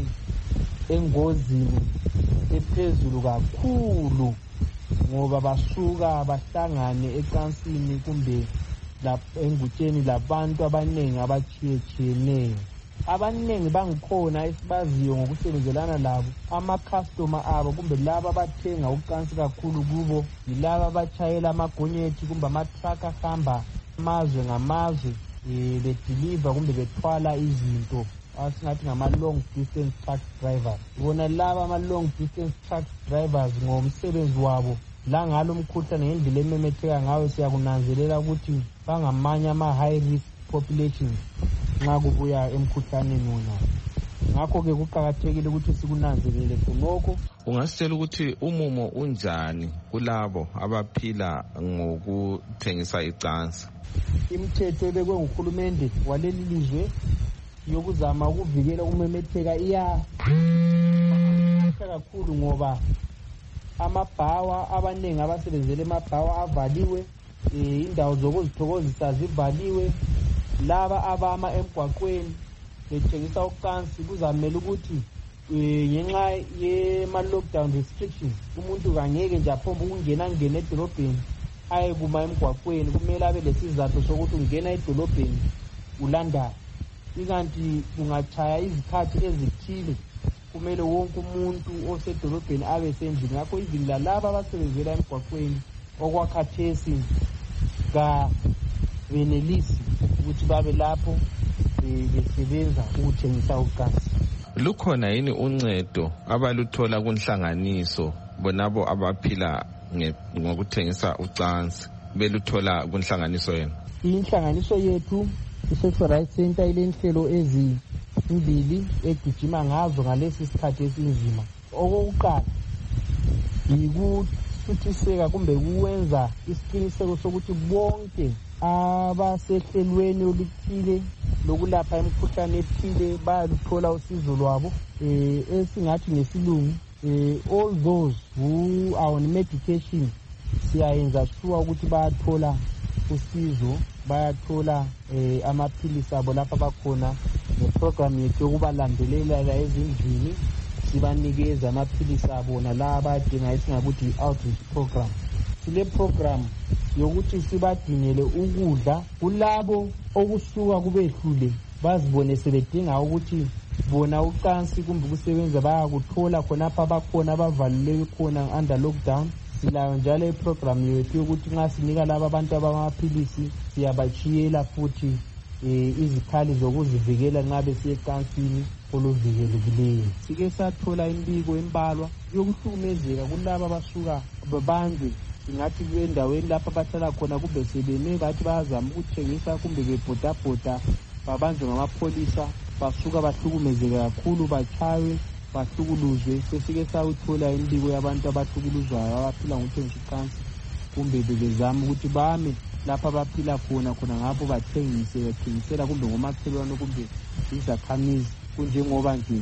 Speaker 22: engozini ephezulu kakhulu ngoba basuka bahlangane ecansini kumbe engutsheni labantu abaningi abatshiyetshiyeneyo. Abaningi bangikhona esibaziyo ngokusebenzelana labo, ama-customer abo kumbe laba abathenga ucansi kakhulu kubo yilaba abatshayela amagonyethi kumbe amatraka ahamba amazwe ngamazwe bediliva kumbe bethwala izinto asingathi ngama-long distance truck drivers. Bona laba ama-long distance truck drivers ngomsebenzi wabo la ngalo mkhuhlane ngendlela ememetheka ngayo siyakunanzelela ukuthi bangamanye ama-high risk populations nxa kubuya emkhuhlaneni wona. Ngakho-ke kuqakathekile ukuthi sikunanzelele khonokho.
Speaker 7: Ungasitshela ukuthi umumo unjani kulabo abaphila ngokuthengisa icansi?
Speaker 22: Imithetho ebekwe nguhulumende waleli lizwe yokuzama ukuvikela ukumemetheka iya kakhulu ngoba amabhawa abaningi abasebenzela emabhawa avaliwe, indawo zokuzithokozisa zivaliwe. Laba abama emgwaqweni bethengisa ucansi kuzamele ukuthi ngenxa yema-lockdown restrictions umuntu kangeke nje aphombe ukungena ngena edolobheni aye kuma emgwaqweni. Kumele abe lesizathu sokuthi ungena edolobheni ulandana. Ikanti ungachaya izikhathi ezithile kumele wonke umuntu osedolobheni abe sendlini. Ngakho izini lalaba abasebenzela emgwaqweni okwakhathesi kabenelisi ukuthi babe lapho besebenza ukuthengisa ucansi.
Speaker 7: Lukhona yini uncedo abaluthola kunhlanganiso bonabo abaphila ngokuthengisa ucansi beluthola kunhlanganiso yena?
Speaker 22: Inhlanganiso yethu i-Sexual Rights Center ilenhlelo ezimbili egijima ngazo ngalesi sikhathi esinzima. Okokuqala yikuthuthuseka kumbe kuwenza isiqiniseko sokuthi bonke abasehlelweni oluthile lokulapha imikhuhlane ethile bayaluthola usizo lwabo, esingathi ngesilungu all those who are on medication siyayenza sure ukuthi bayathola usizo bayathola eh, amaphilisi abo lapha bakhona neprogram yethu yokubalandelela ezindlini sibanikeza amaphilisi abo nala abadinga esingakuthi i-outreach program. Sile program yokuthi sibadingele ukudla kulabo okusuka kubehlule bazibone sebedinga ukuthi bona ucansi kumbe ukusebenza bayakuthola khonapha abakhona abavalelwe khona under lockdown. Silayo njalo iprogram yethu yokuthi nxa sinika laba abantu abamaphilisi siyabachiyela futhi eh, izikhali zokuzivikela nxa besiye ecansini oluvikelekileyo. Sike sathola imbiko embalwa yokuhlukumezeka kulaba abasuka babanjwe ingathi endaweni lapha bahlala khona kumbe sebeme bathi bayazama ukuthengisa kumbe bebhodabhoda babanjwe ngamapholisa basuka bahlukumezeka kakhulu bachaywe bahlukuluzwe. Sesike sawuthola imbiko yabantu abahlukuluzwayo abaphila ngokuthengisa ucansi kumbe bebezama ukuthi bame lapha abaphila khona khona ngapho bathengise bathengisela kumbe ngomakhelwane kumbe izakhamizi kunjengoba nje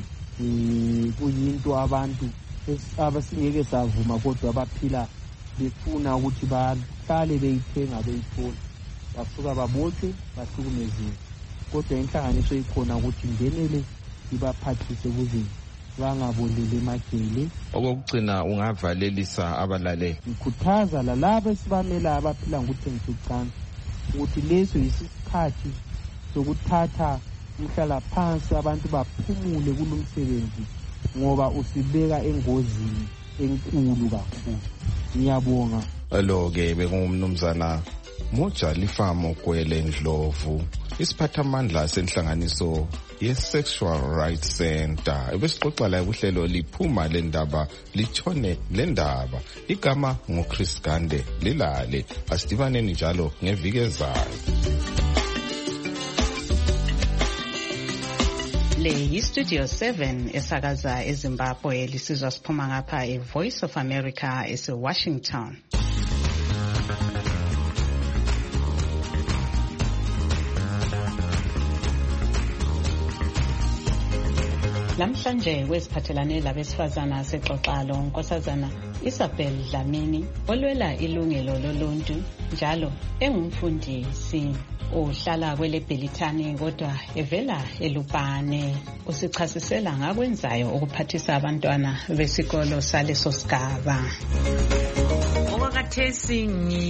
Speaker 22: kuyinto abantu abasingeke savuma kodwa abaphila befuna ukuthi bahlale beyithenga beyithola basuka babotshwe bahlukumezeke. Kodwa inhlanganiso ikhona ukuthi ngenele ibaphathise kuze bangaboleli emagele.
Speaker 7: Okugcina ungavalelisa abalaleli.
Speaker 22: Ngikhuthaza lalabo esibamela abaphila ngokuthengisa ucansi ukuthi leso yisikhathi sokuthatha umhlala phansi abantu baphumule kulomsebenzi ngoba usibeka engozini enkulu kakhulu. Ngiyabonga.
Speaker 7: Alo ke bekungumnumzana Mojalifa Mokwele Ndlovu, isiphathamandla senhlanganiso ye-Sexual Rights Center. Ebesixoxa la uhlelo liphuma lendaba lithone lendaba. Igama nguChris Gande lilale. Asidibaneni njalo ngeviki ezayo.
Speaker 14: Le yi-Studio seven esakaza eZimbabwe lisizwa siphuma ngapha e-Voice of America ese-Washington. Namhlanje kwesiphathelane labesifazana sexoxalo unkosazana Isabel Dlamini olwela ilungelo loluntu njalo engumfundisi uhlala kwele Bhelithani kodwa evela eLupane. Usichasisela ngakwenzayo ukuphathisa abantwana besikolo saleso sigaba.
Speaker 8: Okwakhathesi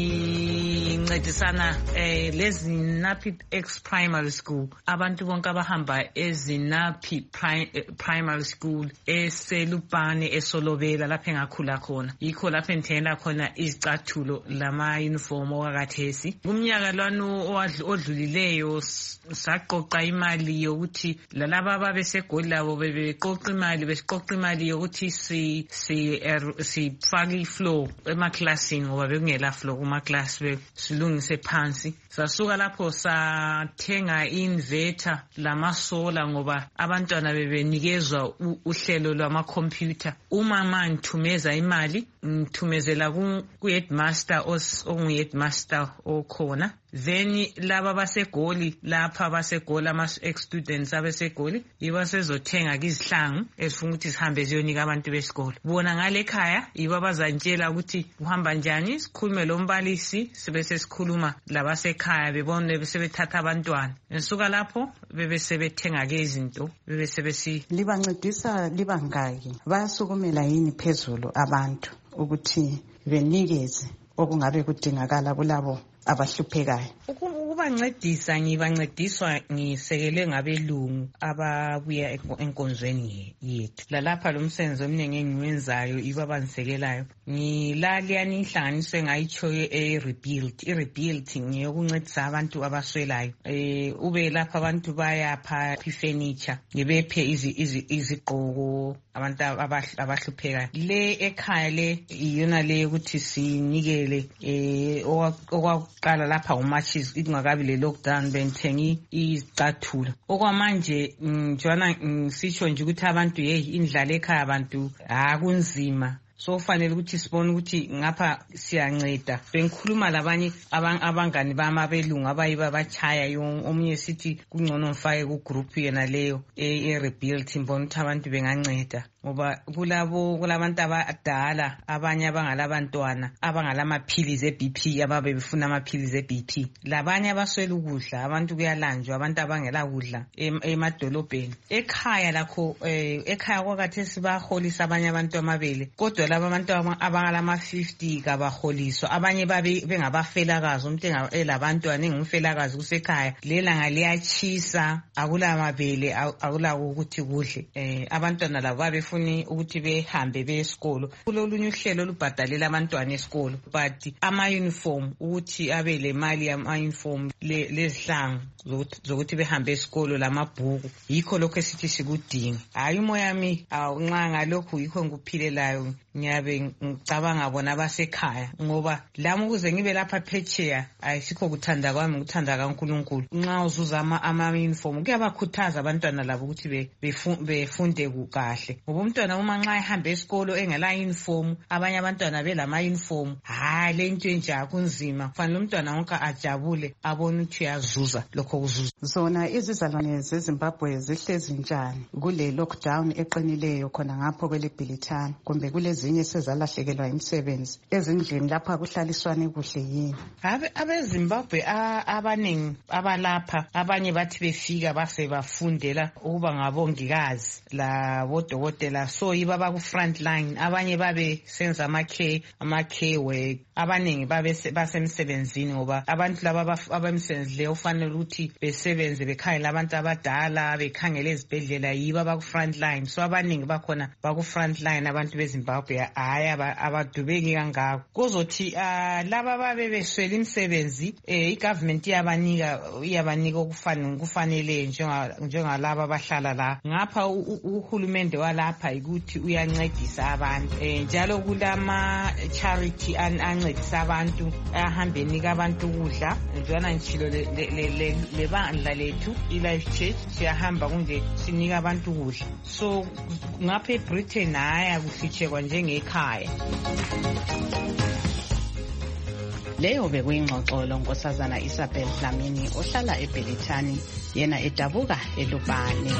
Speaker 8: ngincedisana eh lezi Napi X Primary School, abantu bonke abahamba ezinapi Primary School eselupane esolobela lapha engakhula khona. Yikho lapha engithengela khona izicathulo lama uniform okwakhathesi. Kumnyaka lwanu odlulileyo saqoqa imali yokuthi lalaba ababesegoli labo bebeqoqa imali besiqoqa imali yokuthi si si sifake ifloor emaklasini ngoba bekungela floor kuma class besilungise phansi. Sasuka lapho sathenga inverter lamasola ngoba abantwana bebenikezwa uhlelo lwama computer. Uma mangithumeza imali ngithumezela ku headmaster ongu headmaster okhona. Then laba basegoli lapha basegoli ama students abesegoli yiba sezothenga izihlangu ezifuna ukuthi sihambe ziyonika abantu besikolo. Bona ngale ekhaya yiba bazantshela ukuthi uhamba njani, sikhulume lo mbalisi sibe sesikhuluma labasekhaya bebone bese bethatha abantwana. Nsuka lapho bebe sebethenga ke izinto bebe sebesi
Speaker 14: libancedisa libangaki bayasukumela yini phezulu abantu ukuthi benikeze okungabe kudingakala kulabo abahluphekayo.
Speaker 8: Ukubancedisa ngibancediswa ngisekele ngabelungu ababuya enkonzweni yethu. Lalapha lo msebenzi omningi engiwenzayo iba bangisekelayo. Ngilali inhlanganiso engayitshoyo e-rebuild. I-rebuild ngiyokuncedisa abantu abaswelayo. Eh ube lapha abantu bayapha i-furniture, ngibephe izigqoko abantu abahluphekayo. Le ekhaya le iyona le ukuthi sinikele eh okwaqala lapha umatches ingakabi le lockdown benthengi izicathulo. Okwamanje njana ngisitsho nje ukuthi abantu hey indlala ekhaya abantu akunzima. So fanele ukuthi sibone ukuthi ngapha siyanceda. Bengikhuluma labanye abangani bami abelungu abayiba bachaya omunye sithi kungcono mfake ku group yena leyo e rebuild imbona ukuthi abantu benganceda. ngoba kulabo kulabantu abadala abanye abangalabantwana abangalamaphilizi e-B P ababe befuna amaphilizi e-B P, labanye abaswela ukudla, abantu kuyalanjwa, abantu abangela kudla emadolobheni. Ekhaya lakho ekhaya kwakathesi baholisa abanye abantu amabele, kodwa laba abantu abangalama fifty kabaholiswa, abanye babe bengabafelakazi, umuntu elabantwana engumfelakazi kusekhaya, lelanga liyachisa, akula mabele, akula ukuthi kudle. Eh abantwana labo babefuna ukuthi behambe beyesikolo. Kulolunye uhlelo olubhadalela abantwana esikolo, but ama uniform ukuthi abe le mali ama uniform lezihlangu zokuthi behambe esikolo lamabhuku, yikho lokho esithi sikudinga. Hayi umoya wami awunxa ngalokho yikho ngikuphilelayo, ngiyabe ngicabanga bona abasekhaya, ngoba lami ukuze ngibe lapha phetsheya ayisikho kuthanda kwami, ukuthanda kaNkulunkulu. Nxa uzuza ama uniform kuyabakhuthaza abantwana labo ukuthi befunde kahle, ngoba umntwana uma nxa ehamba esikolo engela uniform, abanye abantwana belama uniform, hayi lento enje akunzima. Kufanele umntwana wonke ajabule abone ukuthi uyazuza lokho kuzuza.
Speaker 14: Zona izizalwane zeZimbabwe zihlezi njani kule lockdown eqinileyo khona ngapho kweleBhilitani, kumbe kulezinye sezalahlekelwa imisebenzi ezindlini lapha kuhlaliswane kuhle yini?
Speaker 8: Abezimbabwe abaningi abalapha, abanye bathi befika base bafundela ukuba ngabongikazi labodokotela, so yiba baku front line, abanye babe senza ama care ama care work, abaningi babe basemsebenzini, ngoba abantu laba abemsebenzi leyo ufanele ukuthi besebenze bekhangela abantu abadala, bekhangela ezibhedlela, yiba baku front line. So abaningi bakhona baku front line abantu beZimbabwe hayi abadubeki kangako. Kuzothi laba babe beswela imisebenzi, igovernment iyabanika iyabanika okufanele kufanele njengalaba abahlala la ngapha. Uhulumende walapha ukuthi uyancedisa abantu, njalo kulama charity ancedisa abantu, ahambeni kabantu ukudla. Njana ngishilo le bandla lethu iLife Church siyahamba kunje sinika abantu ukudla. So ngapha eBritain haya kuhlitshekwa njengekhaya.
Speaker 14: Leyo bekuyingxoxolo Nkosazana Isabel Dlamini ohlala eBhilitani, yena edabuka eLupane.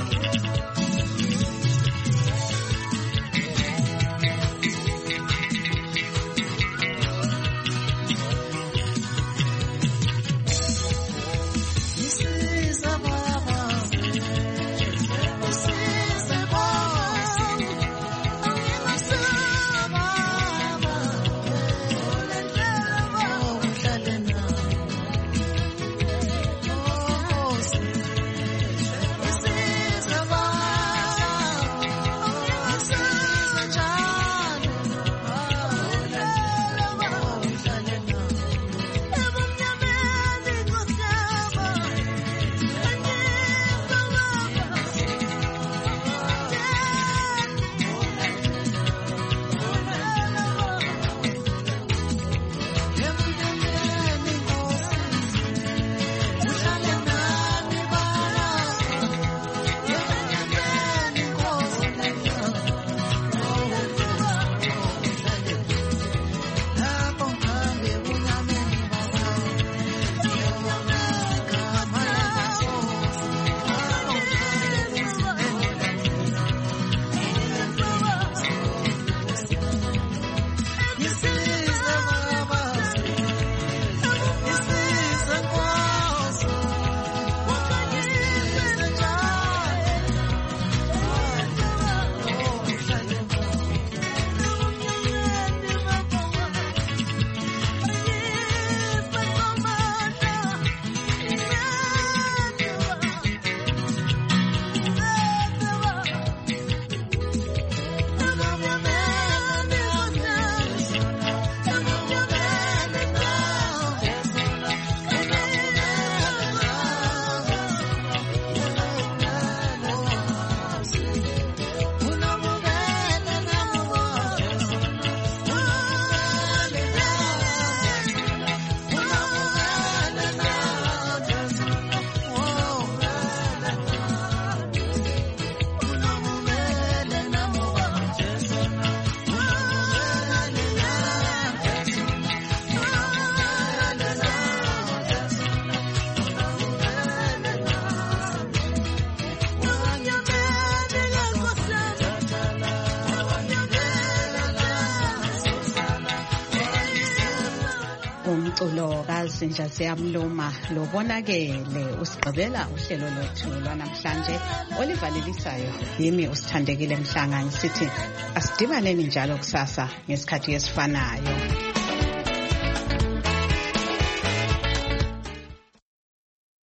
Speaker 14: umculo kaZinja Ziyamluma lobonakele usigqibela uhlelo lwethu lwanamhlanje olivalelisayo yimi usithandekile Mhlanga ngisithi asidibaneni njalo kusasa ngesikhathi esifanayo.